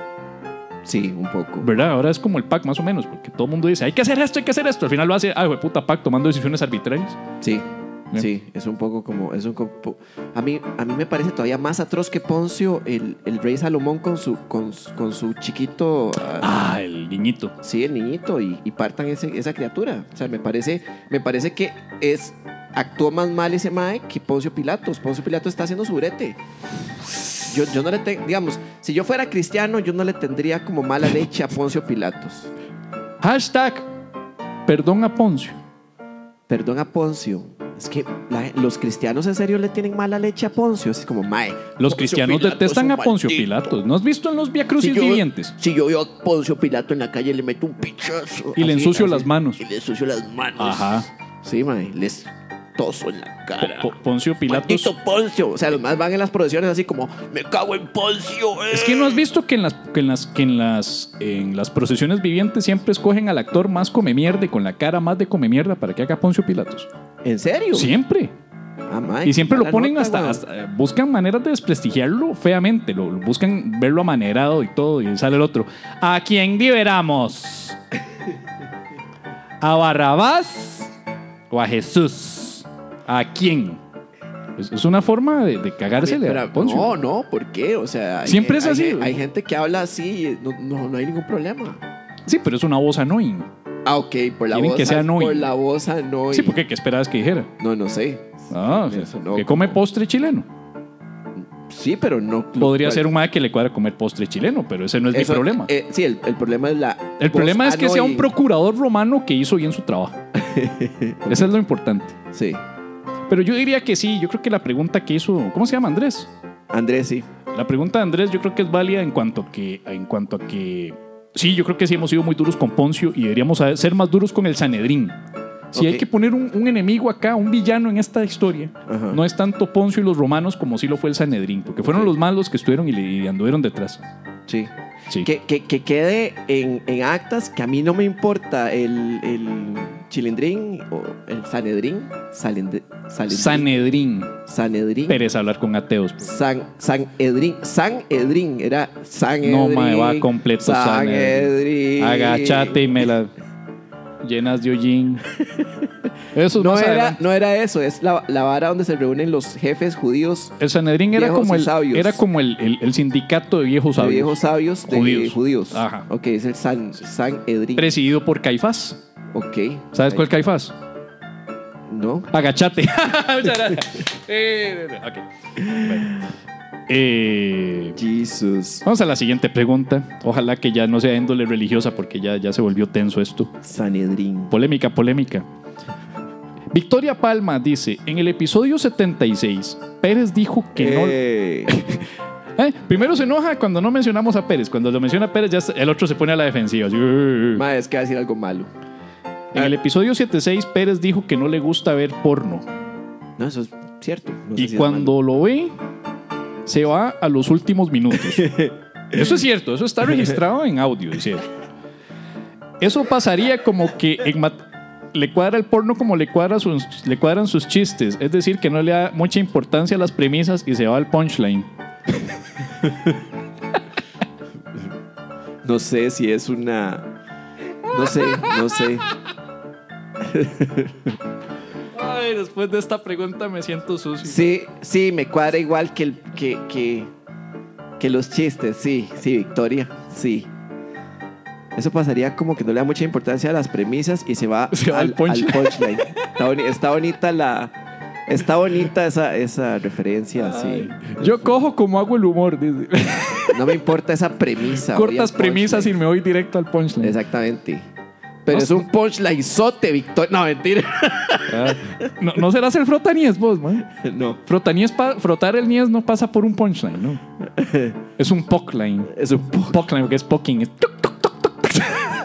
Sí, un poco. ¿Verdad? Ahora es como el PAC más o menos, porque todo el mundo dice, hay que hacer esto. Al final lo hace, puta PAC, tomando decisiones arbitrarias. Sí. Bien. Sí, es un poco como... A mí me parece todavía más atroz que Poncio el rey Salomón con su chiquito... El niñito. Sí, el niñito, y partan esa criatura. O sea, me parece que es actuó más mal ese mae que Poncio Pilatos. Poncio Pilatos está haciendo su brete. Yo no le tengo, digamos, si yo fuera cristiano, yo no le tendría como mala leche a Poncio Pilatos. Hashtag perdón a Poncio. Perdón a Poncio. Es que los cristianos en serio le tienen mala leche a Poncio. Es como, mae. Los cristianos detestan a Poncio maldito. Pilatos. ¿No has visto en los Vía Crucis vivientes? Si yo veo a Poncio Pilato en la calle, le meto un pichazo. Y le ensucio las manos. Y le ensucio las manos. Ajá. Sí, mae. Les toso en la cara. Poncio Pilatos. Maldito Poncio. O sea, los más van en las procesiones así como, me cago en Poncio. Es que no has visto que en las procesiones vivientes siempre escogen al actor más come mierda y con la cara más de come mierda para que haga Poncio Pilatos. ¿En serio? Siempre. Ah, mae, Y siempre lo mala ponen nota, hasta buscan maneras de desprestigiarlo feamente. Lo buscan verlo amanerado y todo. Y sale el otro. ¿A quién liberamos? ¿A Barrabás o a Jesús? ¿A quién? Es una forma de cagársele a Poncio. No, ¿por qué? O sea, Siempre es así. Hay gente que habla así y no hay ningún problema. Sí, pero es una voz annoying. Ah, ok, por la Quieren voz. que sea annoying. Por la voz annoying. Sí, porque ¿qué esperabas que dijera? No sé. Ah, Eso no, que come postre chileno. Sí, pero no. Podría ser un mae que le cuadra comer postre chileno, pero ese no es mi problema. Sí, el problema es la. El problema voz es que sea un annoying. procurador romano que hizo bien su trabajo. Eso es lo importante. Sí. Pero yo diría que sí. Yo creo que la pregunta que hizo, ¿cómo se llama? Andrés. Andrés, sí. La pregunta de Andrés yo creo que es válida en cuanto a que sí, yo creo que sí hemos sido muy duros con Poncio y deberíamos ser más duros con el Sanedrín. Si Ok. hay que poner un enemigo acá, un villano en esta historia, Ajá. no es tanto Poncio y los romanos como sí lo fue el Sanedrín, porque fueron los malos que estuvieron y le anduvieron detrás. Sí. Sí. Que quede en actas que a mí no me importa el chilindrín o el Sanedrín. Sanedrín. Sanedrín. Pereza hablar con ateos. Sanedrín. Era Sanedrín. No, mae, va completo Sanedrín. Agachate y me la llenas de hollín. Eso es No más era, adelante. no era eso, es la vara donde se reúnen los jefes judíos, El Sanedrín era viejos como y sabios. era como el sindicato de viejos de sabios. viejos sabios de judíos. Ajá. Ok, es el Sanedrín. Presidido por Caifás. Ok. ¿Sabes cuál Caifás? No. Agachate. Muchas gracias. Ok. Bueno. Jesus. Vamos a la siguiente pregunta. Ojalá que ya no sea índole religiosa porque ya se volvió tenso esto. Sanedrín. Polémica. Victoria Palma dice, en el episodio 76, Pérez dijo que no... Primero se enoja cuando no mencionamos a Pérez. Cuando lo menciona Pérez, ya el otro se pone a la defensiva. Así, Ma, es que va a decir algo malo. En el episodio 76, Pérez dijo que no le gusta ver porno. No, eso es cierto. No sé Y si es cuando lo ve, se va a los últimos minutos. Eso es cierto, eso está registrado en audio. Dice. Eso pasaría como que le cuadra el porno como le cuadran sus chistes. Es decir, que no le da mucha importancia a las premisas y se va al punchline. malo. No sé si es una... No sé. Ay, después de esta pregunta me siento sucio. Sí, me cuadra igual que los chistes. Sí, Victoria. Sí. Eso pasaría como que no le da mucha importancia a las premisas y se va al punchline. Está bonita esa referencia. Sí. Yo cojo como hago el humor, dice. No me importa esa premisa. voy Cortas al premisas y punchline. me voy directo al punchline. Exactamente. Pero No, es un punchline sote, Victoria. No, mentira. Ah, no serás el frotaníes vos, man. No. Frotar el niés no pasa por un punchline, ¿no? Es un pockline. Es un Pockline, porque es pocking. Es tuc, tuc, tuc, tuc, tuc.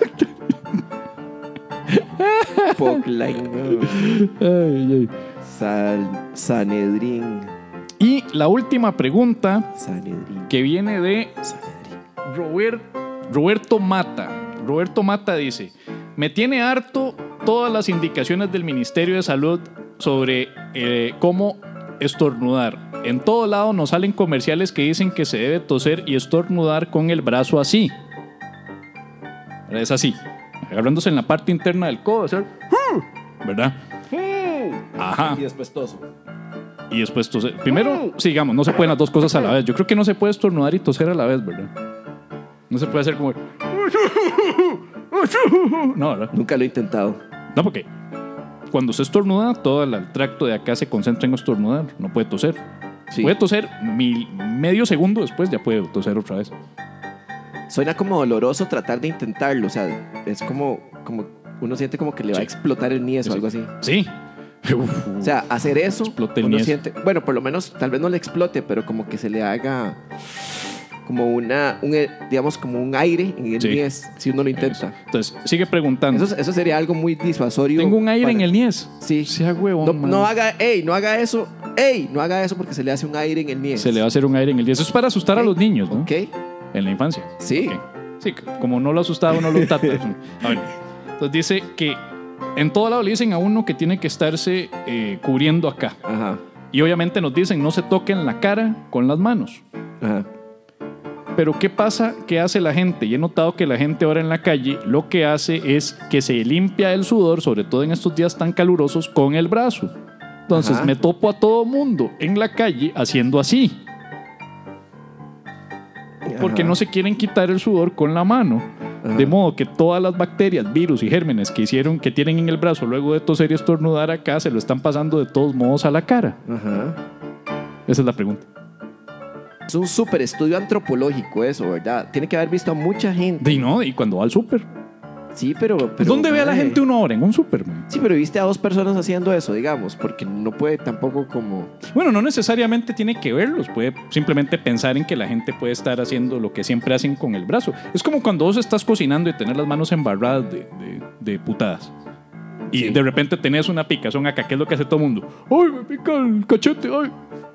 punchline. Ay, ay. Sanedrín. Y la última pregunta Sanedrín. que viene de Sanedrín. Roberto Mata. Roberto Mata dice: me tiene harto todas las indicaciones del Ministerio de Salud sobre cómo estornudar. En todo lado nos salen comerciales que dicen que se debe toser y estornudar con el brazo así. Es así, agarrándose en la parte interna del codo, hacer, ¿verdad? Ajá. Y después toso. Y después toser. Primero, sigamos, no se pueden las dos cosas a la vez. Yo creo que no se puede estornudar y toser a la vez, ¿verdad? No se puede hacer como... No, ¿verdad? Nunca lo he intentado. No, porque cuando se estornuda, todo el tracto de acá se concentra en estornudar. No puede toser. Sí. Puede toser medio segundo después, ya puede toser otra vez. Suena como doloroso tratar de intentarlo. O sea, es como uno siente como que le va a explotar el niés o algo así. Sí. O sea, hacer eso, Explote el uno niés. siente... Bueno, por lo menos, tal vez no le explote, pero como que se le haga como digamos, como un aire en el Sí. niés, si uno lo intenta. Entonces, sigue preguntando. Eso sería algo muy disuasorio. Tengo un aire en el niés. Sí. Sea huevón, man. No haga eso. No haga eso porque se le hace un aire en el niés. Se le va a hacer un aire en el niés. Eso es para asustar a los niños, ¿no? Ok. En la infancia. Sí. Ok. Sí, como no lo asustaba, no lo trata. A ver. Entonces dice que en todo lado le dicen a uno que tiene que estarse cubriendo acá. Ajá. Y obviamente nos dicen no se toquen la cara con las manos. Ajá. Pero ¿qué pasa? ¿Qué hace la gente? Y he notado que la gente ahora en la calle lo que hace es que se limpia el sudor, sobre todo en estos días tan calurosos, con el brazo. Entonces Ajá. me topo a todo mundo en la calle haciendo así. Porque Ajá. no se quieren quitar el sudor con la mano. Ajá. De modo que todas las bacterias, virus y gérmenes que tienen en el brazo luego de toser y estornudar acá, se lo están pasando de todos modos a la cara. Ajá. Esa es la pregunta. Es un súper estudio antropológico eso, ¿verdad? Tiene que haber visto a mucha gente. Y cuando va al súper. Sí, pero ¿Dónde ve a la mae. gente una hora? En un súper, man. Sí, pero viste a 2 personas haciendo eso, digamos, porque no puede tampoco como... Bueno, no necesariamente tiene que verlos, puede simplemente pensar en que la gente puede estar haciendo lo que siempre hacen con el brazo. Es como cuando vos estás cocinando y tener las manos embarradas de putadas. Y Sí. de repente tenés una picazón acá, ¿qué es lo que hace todo el mundo? ¡Ay, me pica el cachete! ¡Ay!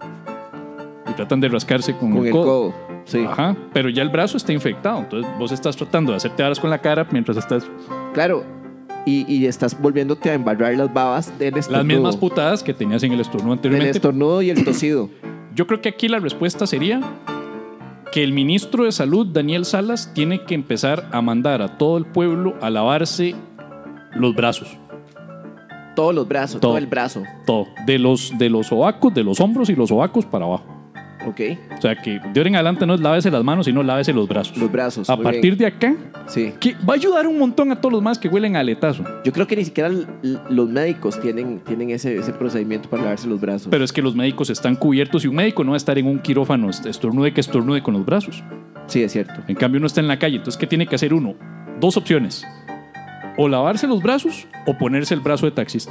Y tratan de rascarse con el codo. Sí. Ajá, pero ya el brazo está infectado, entonces vos estás tratando de hacerte varas con la cara mientras estás... Claro. Y estás volviéndote a embarrar las babas del estornudo. Las mismas putadas que tenías en el estornudo Del anteriormente. estornudo y el tosido. Yo creo que aquí la respuesta sería que el ministro de Salud, Daniel Salas, tiene que empezar a mandar a todo el pueblo a lavarse los brazos. Todos los brazos, todo el brazo. Todo. De los sobacos, de los hombros y los sobacos para abajo. Ok. O sea que de ahora en adelante no es lávese las manos, sino lávese los brazos. Los brazos. A muy partir bien. de acá, Sí. que va a ayudar un montón a todos los más que huelen a aletazo. Yo creo que ni siquiera los médicos tienen ese procedimiento para lavarse los brazos. Pero es que los médicos están cubiertos y un médico no va a estar en un quirófano estornude con los brazos. Sí, es cierto. En cambio uno está en la calle. Entonces, ¿qué tiene que hacer uno? 2 opciones. O lavarse los brazos o ponerse el brazo de taxista.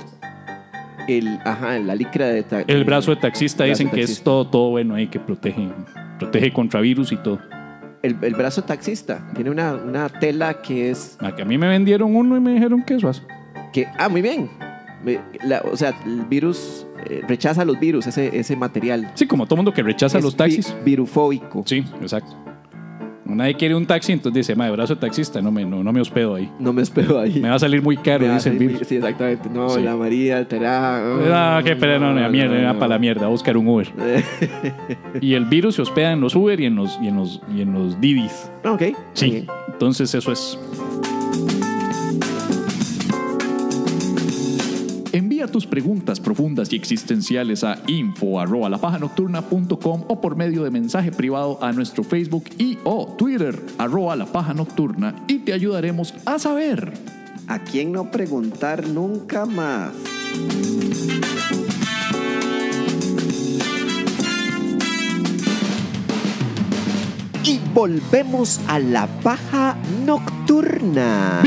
La licra de El brazo de taxista brazo dicen de que es taxista. todo bueno ahí, que protege contra virus y todo. El brazo taxista tiene una tela que es... A mí me vendieron uno y me dijeron que eso hace. Muy bien. O sea, el virus rechaza los virus, ese material. Sí, como todo mundo que rechaza Es los taxis. Virufóbico. Sí, exacto. Nadie quiere un taxi, entonces dice, madre, brazo de taxista, no me hospedo ahí. No me espero ahí. Me va a salir muy caro, Me dice el hace- virus. Sí, exactamente. No, Sí. la María alterada. No, que pero no, la mierda, para la mierda, a buscar un Uber. Y el virus se hospeda en los Uber y en los Didis. Ok. Sí, Bien. entonces eso es. Envía tus preguntas profundas y existenciales a info@lapajanocturna.com o por medio de mensaje privado a nuestro Facebook y o Twitter @lapajanocturna y te ayudaremos a saber. ¿A quién no preguntar nunca más? Y volvemos a la paja nocturna.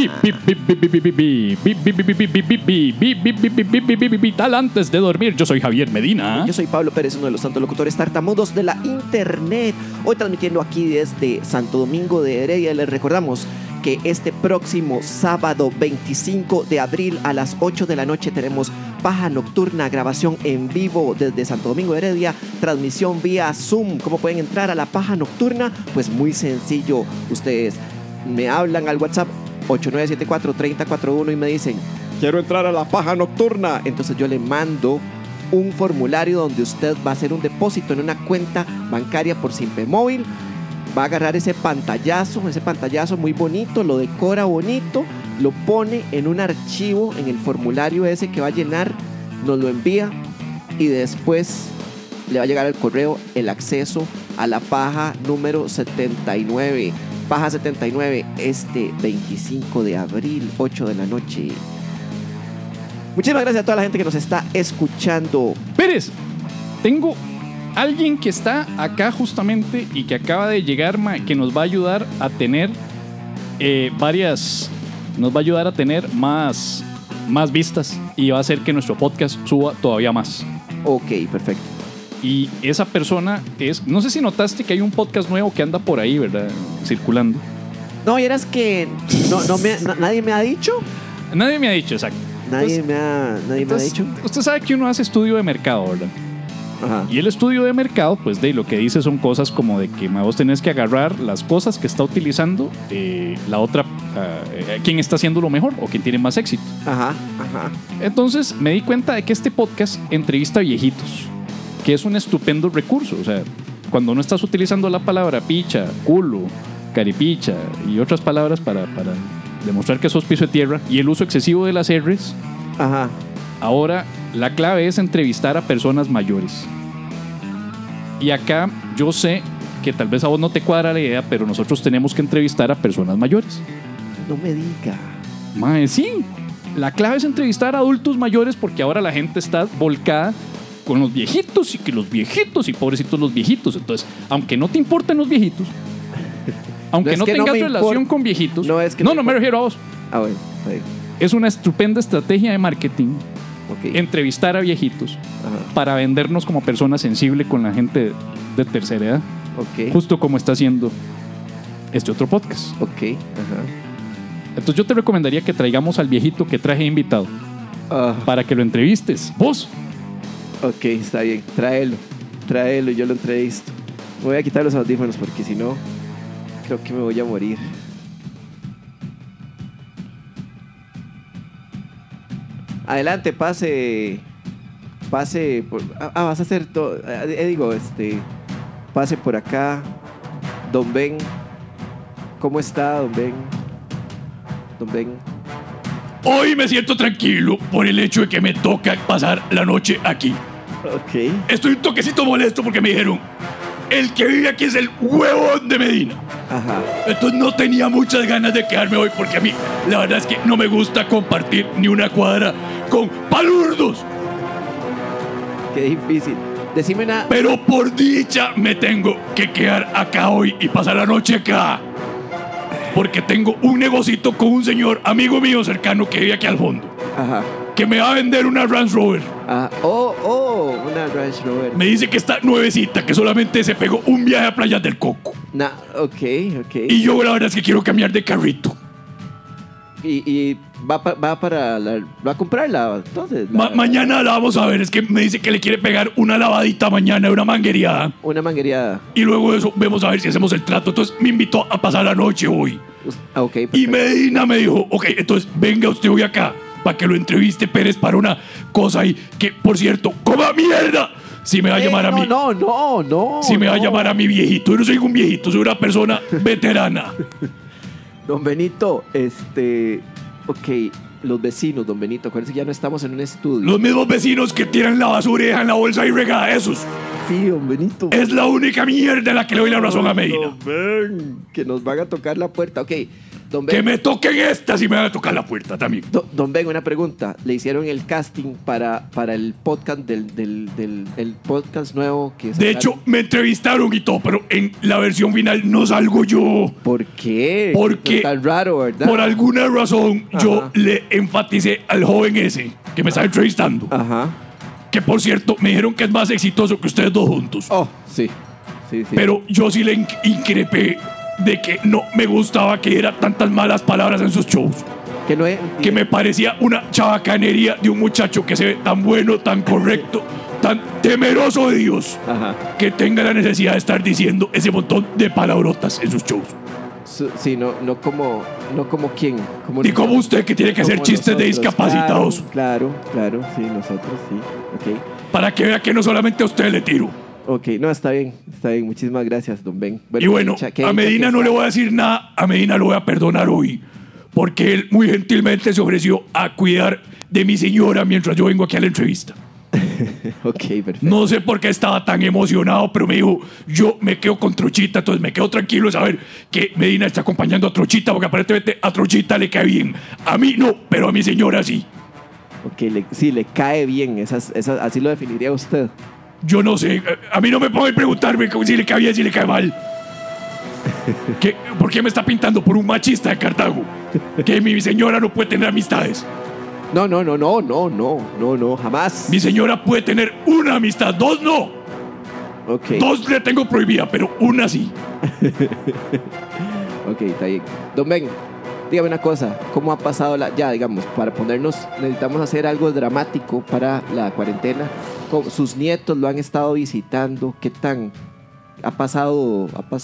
Vital antes de dormir. Yo soy Javier Medina. Yo soy Pablo Pérez, uno de los santos locutores tartamudos de la internet. Hoy transmitiendo aquí desde Santo Domingo de Heredia. Les recordamos que este próximo sábado 25 de abril a las 8 de la noche tenemos Paja Nocturna, grabación en vivo desde Santo Domingo de Heredia, transmisión vía Zoom. ¿Cómo pueden entrar a la Paja Nocturna? Pues muy sencillo, ustedes me hablan al WhatsApp 8974-3041 y me dicen, quiero entrar a la Paja Nocturna. Entonces yo le mando un formulario donde usted va a hacer un depósito en una cuenta bancaria por Simpe Móvil. Va a agarrar ese pantallazo muy bonito, lo decora bonito, lo pone en un archivo en el formulario ese que va a llenar, nos lo envía y después le va a llegar al correo el acceso a la paja número 79. Paja 79 este 25 de abril, 8 de la noche. Muchísimas gracias a toda la gente que nos está escuchando. Pérez, tengo alguien que está acá justamente y que acaba de llegar, que nos va a ayudar a tener nos va a ayudar a tener más vistas y va a hacer que nuestro podcast suba todavía más. Ok, perfecto. Y esa persona no sé si notaste que hay un podcast nuevo que anda por ahí, ¿verdad? Circulando. No, y eras que nadie me ha dicho. Nadie me ha dicho, exacto. Nadie me ha dicho. Usted sabe que uno hace estudio de mercado, ¿verdad? Ajá. Y el estudio de mercado, pues lo que dice son cosas como de que vos tenés que agarrar las cosas que está utilizando la otra, quién está haciendo lo mejor o quién tiene más éxito. Ajá. Entonces me di cuenta de que este podcast entrevista a viejitos, que es un estupendo recurso. O sea, cuando no estás utilizando la palabra picha, culo, caripicha y otras palabras para demostrar que sos piso de tierra y el uso excesivo de las R's, Ajá. ahora la clave es entrevistar a personas mayores. Y acá yo sé que tal vez a vos no te cuadra la idea, pero nosotros tenemos que entrevistar a personas mayores. No me diga. Mae, sí. La clave es entrevistar a adultos mayores porque ahora la gente está volcada con los viejitos y que los viejitos y pobrecitos los viejitos. Entonces, aunque no te importen los viejitos, aunque no tengas relación con viejitos, no me refiero a vos. Ah, bueno, está bien. Es una estupenda estrategia de marketing. Okay. Entrevistar a viejitos. Ajá. Para vendernos como personas sensibles con la gente de tercera edad. Okay. Justo como está haciendo este otro podcast. Ok. Ajá. Entonces yo te recomendaría que traigamos al viejito que traje invitado para que lo entrevistes. ¿Vos? Ok, está bien. Tráelo, yo lo entrevisto. Me voy a quitar los audífonos porque si no, creo que me voy a morir. Adelante, pase por... vas a hacer todo. Pase por acá. Don Ben. ¿Cómo está, Don Ben? Don Ben. Hoy me siento tranquilo por el hecho de que me toca pasar la noche aquí. Ok. Estoy un toquecito molesto porque me dijeron, el que vive aquí es el huevón de Medina. Ajá. Entonces no tenía muchas ganas de quedarme hoy porque a mí la verdad es que no me gusta compartir ni una cuadra con palurdos. Qué difícil. Decime una... Pero por dicha me tengo que quedar acá hoy y pasar la noche acá. Porque tengo un negocito con un señor amigo mío cercano que vive aquí al fondo. Ajá. Que me va a vender una Range Rover. Ah, una Range Rover. Me dice que está nuevecita, que solamente se pegó un viaje a Playas del Coco. Ok. Y yo la verdad es que quiero cambiar de carrito. Y va a comprarla entonces. Mañana la vamos a ver. Es que me dice que le quiere pegar una lavadita mañana, una manguereada. Y luego de eso vemos a ver si hacemos el trato. Entonces me invitó a pasar la noche hoy. Ok, perfecto. Y Medina me dijo, ok, entonces venga usted hoy acá para que lo entreviste Pérez para una cosa ahí que, por cierto, ¡coma mierda! Si me va a llamar a mí. No. Si me va a llamar a mi viejito. Yo no soy un viejito, soy una persona veterana. Don Benito, ok, los vecinos, don Benito, acuérdense que ya no estamos en un estudio. Los mismos vecinos que tiran la basura y dejan la bolsa ahí regada, esos. Sí, don Benito. Es la única mierda en la que le doy la razón a Medina. Que nos van a tocar la puerta, ok. Don Ben, que me toquen estas y me van a tocar la puerta también. Don Ben, una pregunta. ¿Le hicieron el casting para el podcast el podcast nuevo que de hecho, me entrevistaron y todo, pero en la versión final no salgo yo. ¿Por qué? Porque es tan raro, ¿verdad? Por alguna razón yo le enfaticé al joven ese que me está entrevistando. Ajá. Que por cierto, me dijeron que es más exitoso que ustedes dos juntos. Oh, sí. Pero yo sí le increpé de que no me gustaba que diera tantas malas palabras en sus shows. Que me parecía una chabacanería de un muchacho que se ve tan bueno, tan correcto, tan temeroso de Dios, que tenga la necesidad de estar diciendo ese montón de palabrotas en sus shows. Sí, no como quién. Y como usted que tiene que hacer chistes de discapacitados. Claro, sí, nosotros sí. Okay. Para que vea que no solamente a usted le tiro. Ok, no, está bien. Muchísimas gracias, don Ben. Y bueno, a Medina no le voy a decir nada, a Medina lo voy a perdonar hoy, porque él muy gentilmente se ofreció a cuidar de mi señora mientras yo vengo aquí a la entrevista. Ok, perfecto. No sé por qué estaba tan emocionado, pero me dijo, yo me quedo con Trochita, entonces me quedo tranquilo de saber que Medina está acompañando a Trochita, porque aparentemente a Trochita le cae bien. A mí no, pero a mi señora sí. Ok, sí, le cae bien. Así lo definiría usted. Yo no sé, a mí no me pueden preguntarme si le cae bien, si le cae mal. ¿Por qué me está pintando por un machista de Cartago? Que mi señora no puede tener amistades. No, jamás. Mi señora puede tener una amistad, 2 no. Ok. 2 le tengo prohibida, pero una sí. Ok, está bien. Don Ben, dígame una cosa. ¿Cómo ha pasado ya, digamos, para ponernos, necesitamos hacer algo dramático para la cuarentena? ¿Sus nietos lo han estado visitando? ¿Qué tan ha pasado?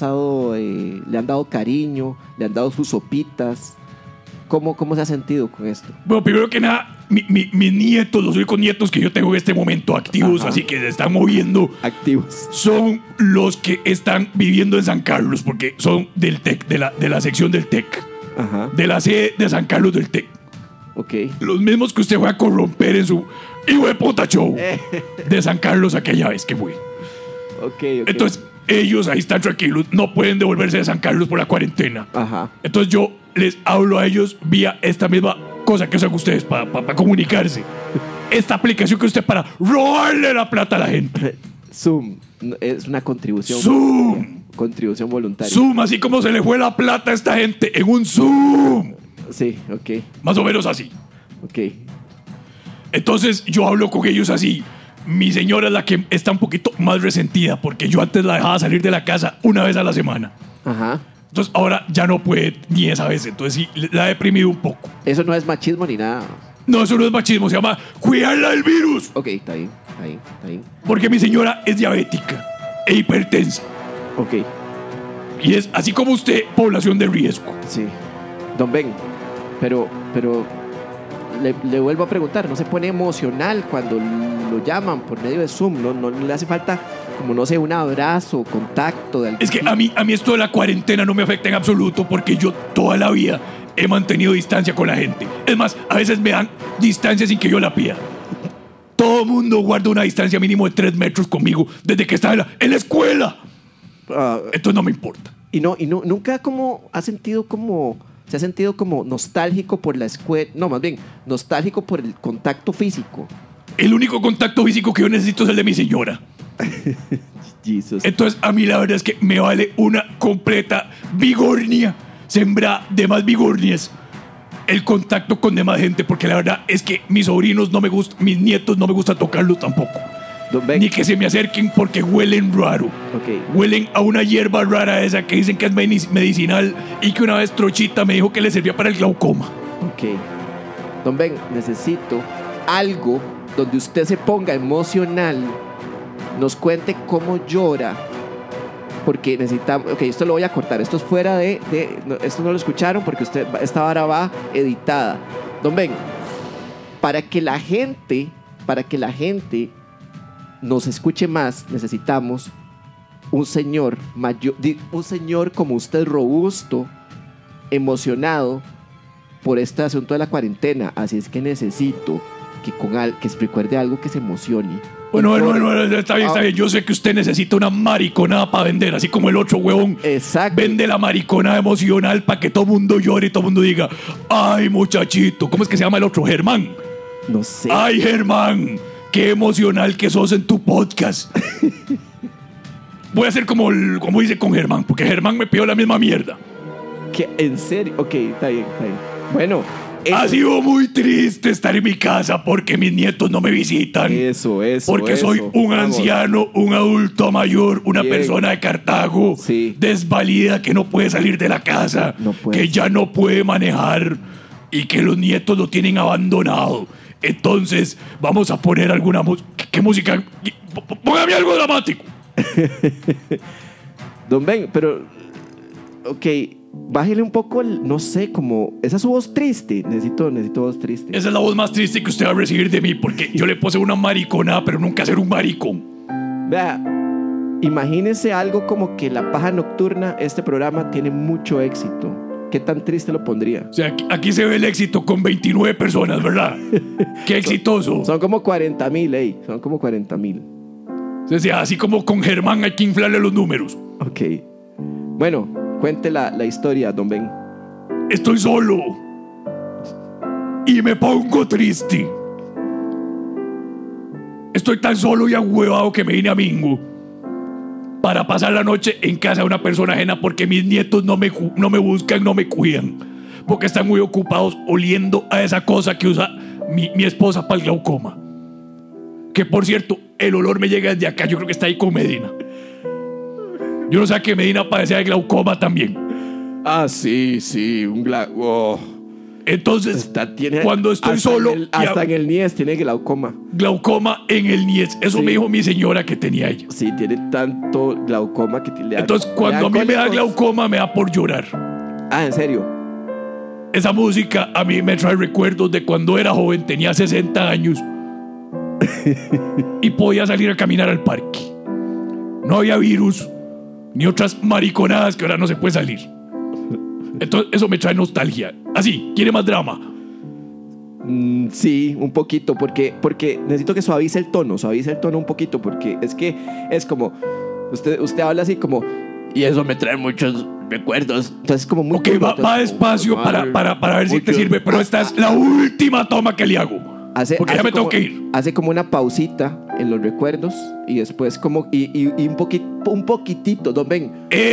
¿Le han dado cariño? ¿Le han dado sus sopitas? ¿Cómo se ha sentido con esto? Bueno, primero que nada, mis nietos, los únicos nietos que yo tengo en este momento activos, Ajá. así que se están moviendo, Activos. son los que están viviendo en San Carlos, porque son del TEC, de la sección del TEC, Ajá. de la sede de San Carlos del TEC. Ok. Los mismos que usted fue a corromper en su hijo de puta show de San Carlos aquella vez que fue. Ok. Entonces, ellos ahí están tranquilos, no pueden devolverse de San Carlos por la cuarentena. Ajá. Entonces yo les hablo a ellos vía esta misma cosa que usan ustedes para comunicarse. Esta aplicación que usted para robarle la plata a la gente. Zoom. Es una contribución. Zoom. Contribución voluntaria. Zoom, así como se le fue la plata a esta gente en un Zoom. Sí, ok. Más o menos así. Ok. Entonces yo hablo con ellos así. Mi señora es la que está un poquito más resentida porque yo antes la dejaba salir de la casa una vez a la semana. Ajá. Entonces ahora ya no puede ni esa vez. Entonces sí, la he deprimido un poco. Eso no es machismo ni nada. No, eso no es machismo, se llama cuidarla del virus. Ok, está bien. Porque mi señora es diabética e hipertensa. Ok, Y es, así como usted, población de riesgo. sí. Don Ben, pero le vuelvo a preguntar, ¿no se pone emocional cuando lo llaman por medio de Zoom? ¿No le hace falta, como no sé, un abrazo, contacto de algún Es que tipo? a mí esto de la cuarentena no me afecta en absoluto porque yo toda la vida he mantenido distancia con la gente. Es más, a veces me dan distancia sin que yo la pida. Todo el mundo guarda una distancia mínimo de 3 metros conmigo desde que estaba en la escuela. Ah, Entonces no me importa. y nunca se ha sentido como nostálgico por la escuela, no, más bien, nostálgico por el contacto físico. El único contacto físico que yo necesito es el de mi señora. Jesus. Entonces a mí la verdad es que me vale una completa vigornia, sembra de más vigornias el contacto con demás gente, porque la verdad es que mis sobrinos no me gustan, mis nietos no me gusta tocarlos tampoco. Don Ben, Ni que se me acerquen porque huelen raro. ok. Huelen a una hierba rara esa que dicen que es medicinal y que una vez Trochita me dijo que le servía para el glaucoma. Ok. Don Ben, necesito algo donde usted se ponga emocional, nos cuente cómo llora, porque necesitamos... Ok, esto lo voy a cortar. Esto es fuera esto no lo escucharon porque esta vara va editada. Don Ben, para que la gente nos escuche más, necesitamos un señor mayor, un señor como usted, robusto, emocionado por este asunto de la cuarentena. Así es que necesito que se recuerde algo que se emocione. Bueno, está bien. Yo sé que usted necesita una mariconada para vender, así como el otro huevón. Exacto. Vende la mariconada emocional para que todo mundo llore y todo mundo diga, ay, muchachito. ¿Cómo es que se llama el otro? Germán. No sé. Ay, Germán, qué emocional que sos en tu podcast. Voy a hacer como dice con Germán, porque Germán me pidió la misma mierda. ¿Qué? ¿En serio? Ok, está bien. Bueno, Ha sido muy triste estar en mi casa porque mis nietos no me visitan. Eso. Porque soy un Vamos. anciano, un adulto mayor, una Bien. persona de Cartago, Sí. desvalida, que no puede salir de la casa, No puede. que ya no puede manejar y que los nietos lo tienen abandonado. Entonces, vamos a poner alguna música. ¿Qué música? Póngame algo dramático. Don Ben, pero... Ok, bájele un poco no sé, como... Esa es su voz triste. Necesito voz triste. Esa es la voz más triste que usted va a recibir de mí, porque yo le puedo hacer una maricona, pero nunca ser un maricón. Vea, imagínese algo como que La Paja Nocturna, este programa, tiene mucho éxito. ¿Qué tan triste lo pondría? O sea, aquí se ve el éxito con 29 personas, ¿verdad? Qué exitoso. Son como 40,000, son como 40,000. O sea, así como con Germán hay que inflarle los números. Ok. Bueno, cuente la historia, Don Ben. Estoy solo. Y me pongo triste. Estoy tan solo y ahuevado que me vine a Mingo para pasar la noche en casa de una persona ajena porque mis nietos no me buscan, no me cuidan. Porque están muy ocupados oliendo a esa cosa que usa mi esposa para el glaucoma. Que por cierto, el olor me llega desde acá. Yo creo que está ahí con Medina. Yo no sé que Medina padecía de glaucoma también. Ah, sí, un glaucoma. Entonces, cuando estoy solo... hasta en el Nies tiene glaucoma. Glaucoma en el Nies. Eso me dijo mi señora que tenía ella. Sí, tiene tanto glaucoma que le da... Entonces, cuando a mí me da glaucoma, me da por llorar. Ah, ¿en serio? Esa música a mí me trae recuerdos de cuando era joven, tenía 60 años y podía salir a caminar al parque. No había virus ni otras mariconadas que ahora no se puede salir. Entonces eso me trae nostalgia. Así, ¿quiere más drama? Sí, un poquito, porque necesito que suavice el tono un poquito, porque es como usted habla así como, y eso me trae muchos recuerdos. Entonces es como muy... Ok, va despacio para ver si te sirve, pero esta es la última toma que le hago. Porque ya me tengo que ir. Hace como una pausita en los recuerdos y después como y un poquitito, don Ben.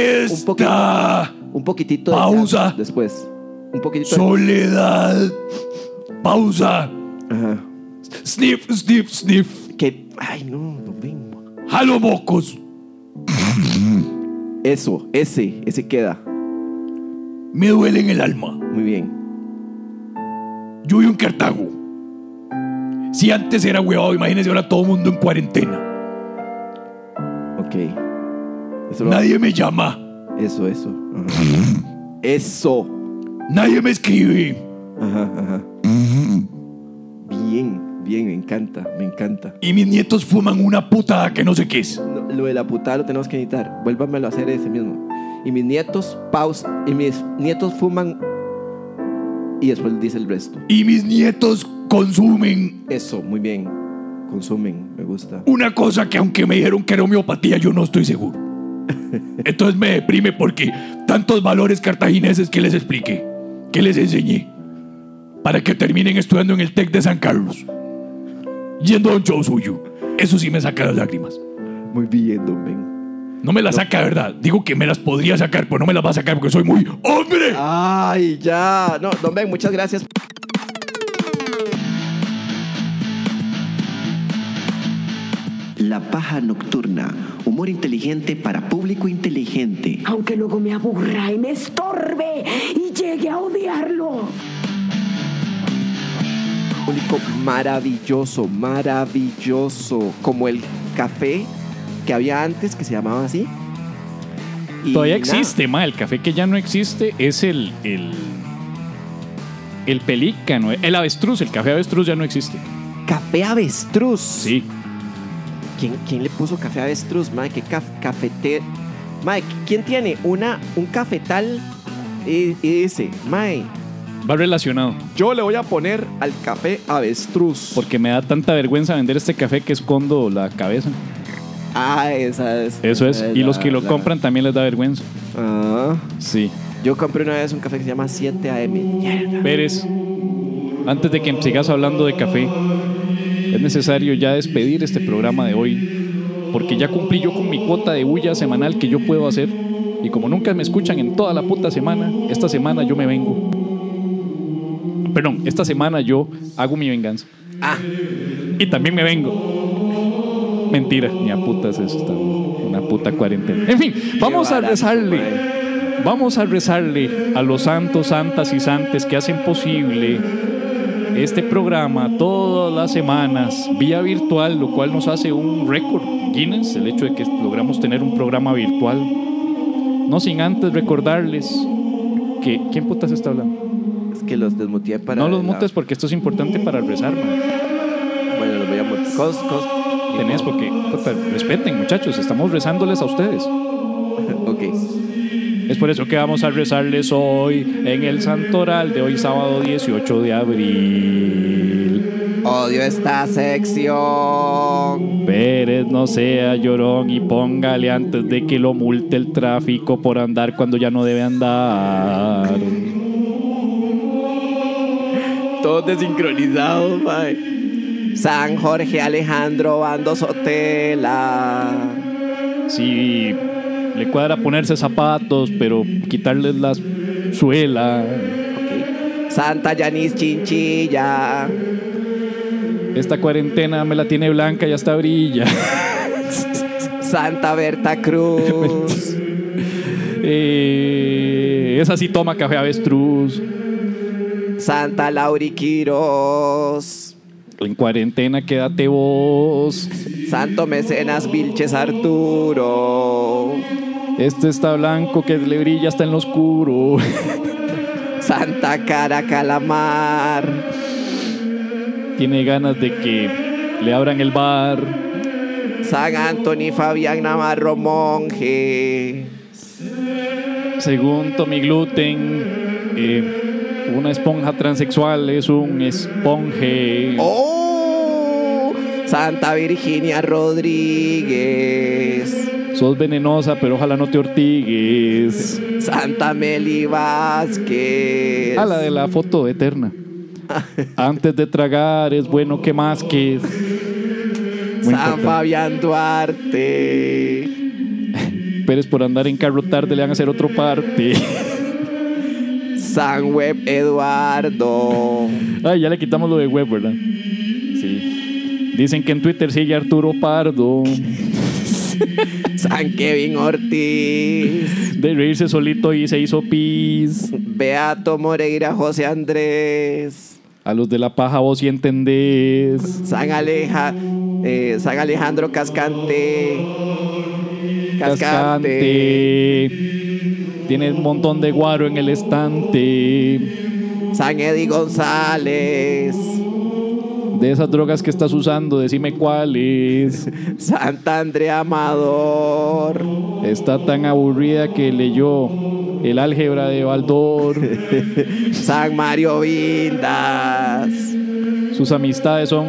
Un poquitito de pausa. Después. Un poquitito soledad. Pausa. Ajá. Sniff, sniff, sniff. Que ay, no, don Ben. Jalo mocos. Eso, ese queda. Me duele en el alma. Muy bien. Yo vivo en Cartago. Si antes era huevado, imagínense ahora todo el mundo en cuarentena. Ok. Nadie me llama. Eso. Eso. Nadie me escribe. Ajá. Bien, me encanta. Y mis nietos fuman una putada que no sé qué es. No, lo de la putada lo tenemos que editar. Vuélvamelo a hacer ese mismo. Y mis nietos fuman y después dice el resto. Y mis nietos consumen. Eso, muy bien. Consumen, me gusta. Una cosa que aunque me dijeron que era homeopatía, yo no estoy seguro. Entonces me deprime porque tantos valores cartagineses que les expliqué, que les enseñé, para que terminen estudiando en el TEC de San Carlos, yendo a un show suyo. Eso sí me saca las lágrimas. Muy bien, don Ben. No me las saca, ¿verdad? Digo que me las podría sacar, pero no me las va a sacar porque soy muy hombre. Ay, ya. No, don Ben, muchas gracias. La paja nocturna. Humor inteligente para público inteligente. Aunque luego me aburra y me estorbe y llegue a odiarlo. Público maravilloso. Como el café que había antes, que se llamaba así. Y todavía existe, el café que ya no existe es el pelícano, el avestruz. El café avestruz ya no existe. ¿Café avestruz? Sí. ¿Quién le puso café avestruz, mae? ¿Qué cafetero? Mae, ¿quién tiene un cafetal y dice, mae, va relacionado? Yo le voy a poner al café avestruz. Porque me da tanta vergüenza vender este café que escondo la cabeza. Ah, esa es. Eso es. Y los que lo compran también les da vergüenza. Ah. Sí. Yo compré una vez un café que se llama 7 AM. Pérez, antes de que sigas hablando de café, es necesario ya despedir este programa de hoy, porque ya cumplí yo con mi cuota de bulla semanal que yo puedo hacer. Y como nunca me escuchan en toda la puta semana, esta semana yo me vengo. Perdón, esta semana yo hago mi venganza. Y también me vengo. Mentira, ni a putas eso está una puta cuarentena. En fin, vamos a rezarle a los santos, santas y santes que hacen posible este programa todas las semanas vía virtual, lo cual nos hace un récord Guinness, el hecho de que logramos tener un programa virtual. No sin antes recordarles que... ¿Quién putas está hablando? Es que los desmuteé para... No los mutes porque esto es importante para rezar, man. Bueno, los voy a mutear. Tenés porque... Puta, respeten, muchachos, estamos rezándoles a ustedes. Ok. Es por eso que vamos a rezarles hoy en el Santoral de hoy, sábado 18 de abril. Odio esta sección. Pérez, no sea llorón y póngale antes de que lo multe el tráfico por andar cuando ya no debe andar. Todos desincronizados, mae. San Jorge Alejandro Bando Sotela. Si le cuadra ponerse zapatos, pero quitarles la suela. Santa Yanis Chinchilla. Esta cuarentena me la tiene blanca y hasta brilla. Santa Berta Cruz. Esa sí toma café avestruz. Santa Lauri Quiros. En cuarentena quédate vos. Santo Mecenas Vilches Arturo. Este está blanco que le brilla hasta en lo oscuro. Santa Cara Calamar. Tiene ganas de que le abran el bar. San Anthony Fabián Navarro Monje. Según Tommy Gluten, una esponja transexual es un esponje. ¡Oh! Santa Virginia Rodríguez. Sos venenosa, pero ojalá no te ortigues. Santa Meli Vázquez. A la de la foto eterna. Antes de tragar es bueno que masques. San Fabián Duarte. Pérez por andar en carro tarde le van a hacer otro parte. San Web Eduardo. Ay, ya le quitamos lo de web, ¿verdad? Sí. Dicen que en Twitter sigue Arturo Pardo. San Kevin Ortiz. De reírse solito y se hizo pis. Beato Moreira José Andrés. A los de la paja vos sí entendés. San Alejandro Cascante. Tiene un montón de guaro en el estante. San Eddie González. De esas drogas que estás usando, decime cuáles. Santa Andrea Amador. Está tan aburrida que leyó el álgebra de Baldor. San Mario Vindas. Sus amistades son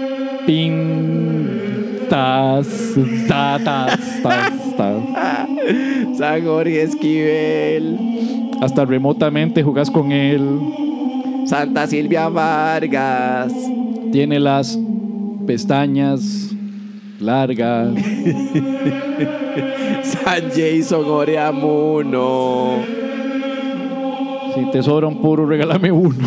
San Jorge Esquivel. Hasta remotamente jugás con él. Santa Silvia Vargas. Tiene las pestañas largas. San Jason Oreamuno. Si te sobra un puro, regálame uno.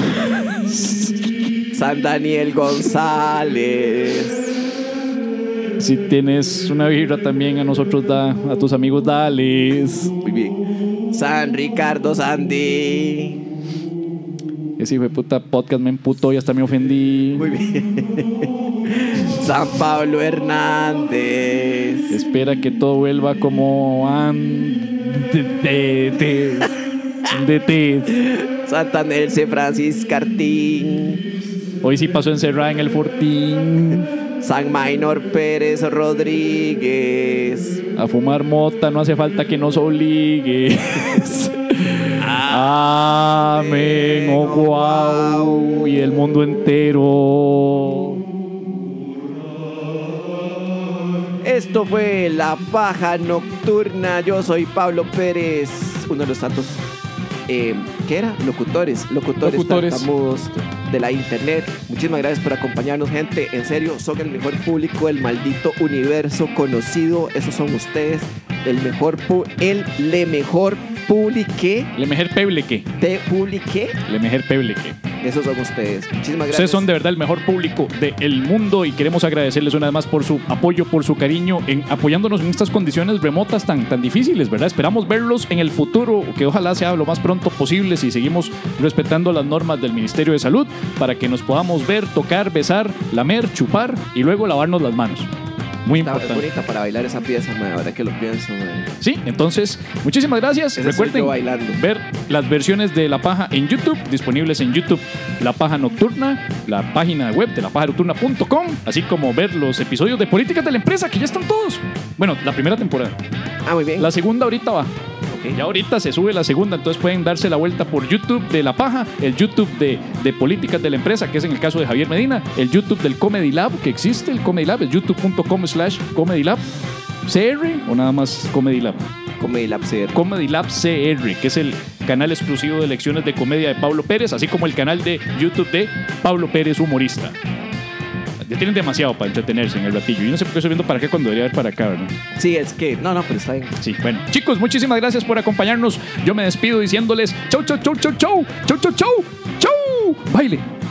San Daniel González. Si tienes una birra también a nosotros da, a tus amigos dales. Muy bien. San Ricardo Sandí. Ese hijo de puta podcast me emputó y hasta me ofendí. Muy bien. San Pablo Hernández. Espera que todo vuelva como antes. Santa Nelce Francis Cartín. Hoy sí pasó encerrada en el Fortín. San Maynor Pérez Rodríguez. A fumar mota no hace falta que nos obligues. Amén, oh guau, y el mundo entero. Esto fue La Paja Nocturna. Yo soy Pablo Pérez, uno de los tantos ¿qué era? Locutores tartamudos de la internet. Muchísimas gracias por acompañarnos, gente. En serio, son el mejor público del maldito universo conocido. Esos son ustedes. Le mejor publique. Le mejor publique. Te publiqué. Le mejor publique. Esos son ustedes. Muchísimas gracias. Ustedes son de verdad el mejor público del mundo y queremos agradecerles una vez más por su apoyo, por su cariño en apoyándonos en estas condiciones remotas tan difíciles, ¿verdad? Esperamos verlos en el futuro, que ojalá sea lo más pronto posible si seguimos respetando las normas del Ministerio de Salud para que nos podamos ver, tocar, besar, lamer, chupar y luego lavarnos las manos. Muy Está importante. bonita para bailar esa pieza, man. Ahora que lo pienso, man. Sí, entonces, muchísimas gracias. Ese Recuerden soy yo bailando. ver las versiones de La Paja en YouTube, disponibles en YouTube, La Paja Nocturna, la página web de lapajanocturna.com, así como ver los episodios de Políticas de la Empresa, que ya están todos. Bueno, la primera temporada. Ah, muy bien. La segunda ahorita va. Ok. Ya ahorita se sube la segunda, entonces pueden darse la vuelta por YouTube de La Paja, el YouTube de Políticas de la Empresa, que es en el caso de Javier Medina, el YouTube del Comedy Lab, que existe el Comedy Lab, es youtube.com/Comedy Lab CR o nada más Comedy Lab. Comedy Lab CR. Comedy Lab CR, que es el canal exclusivo de lecciones de comedia de Pablo Pérez, así como el canal de YouTube de Pablo Pérez Humorista. Ya tienen demasiado para entretenerse en el ratillo. Y no sé por qué estoy viendo para acá cuando debería ver para acá, ¿verdad? Sí, es que... No, pero está bien. Sí, bueno. Chicos, muchísimas gracias por acompañarnos. Yo me despido diciéndoles chau, chau, chau, chau, chau, chau, chau, chau, chau. Baile.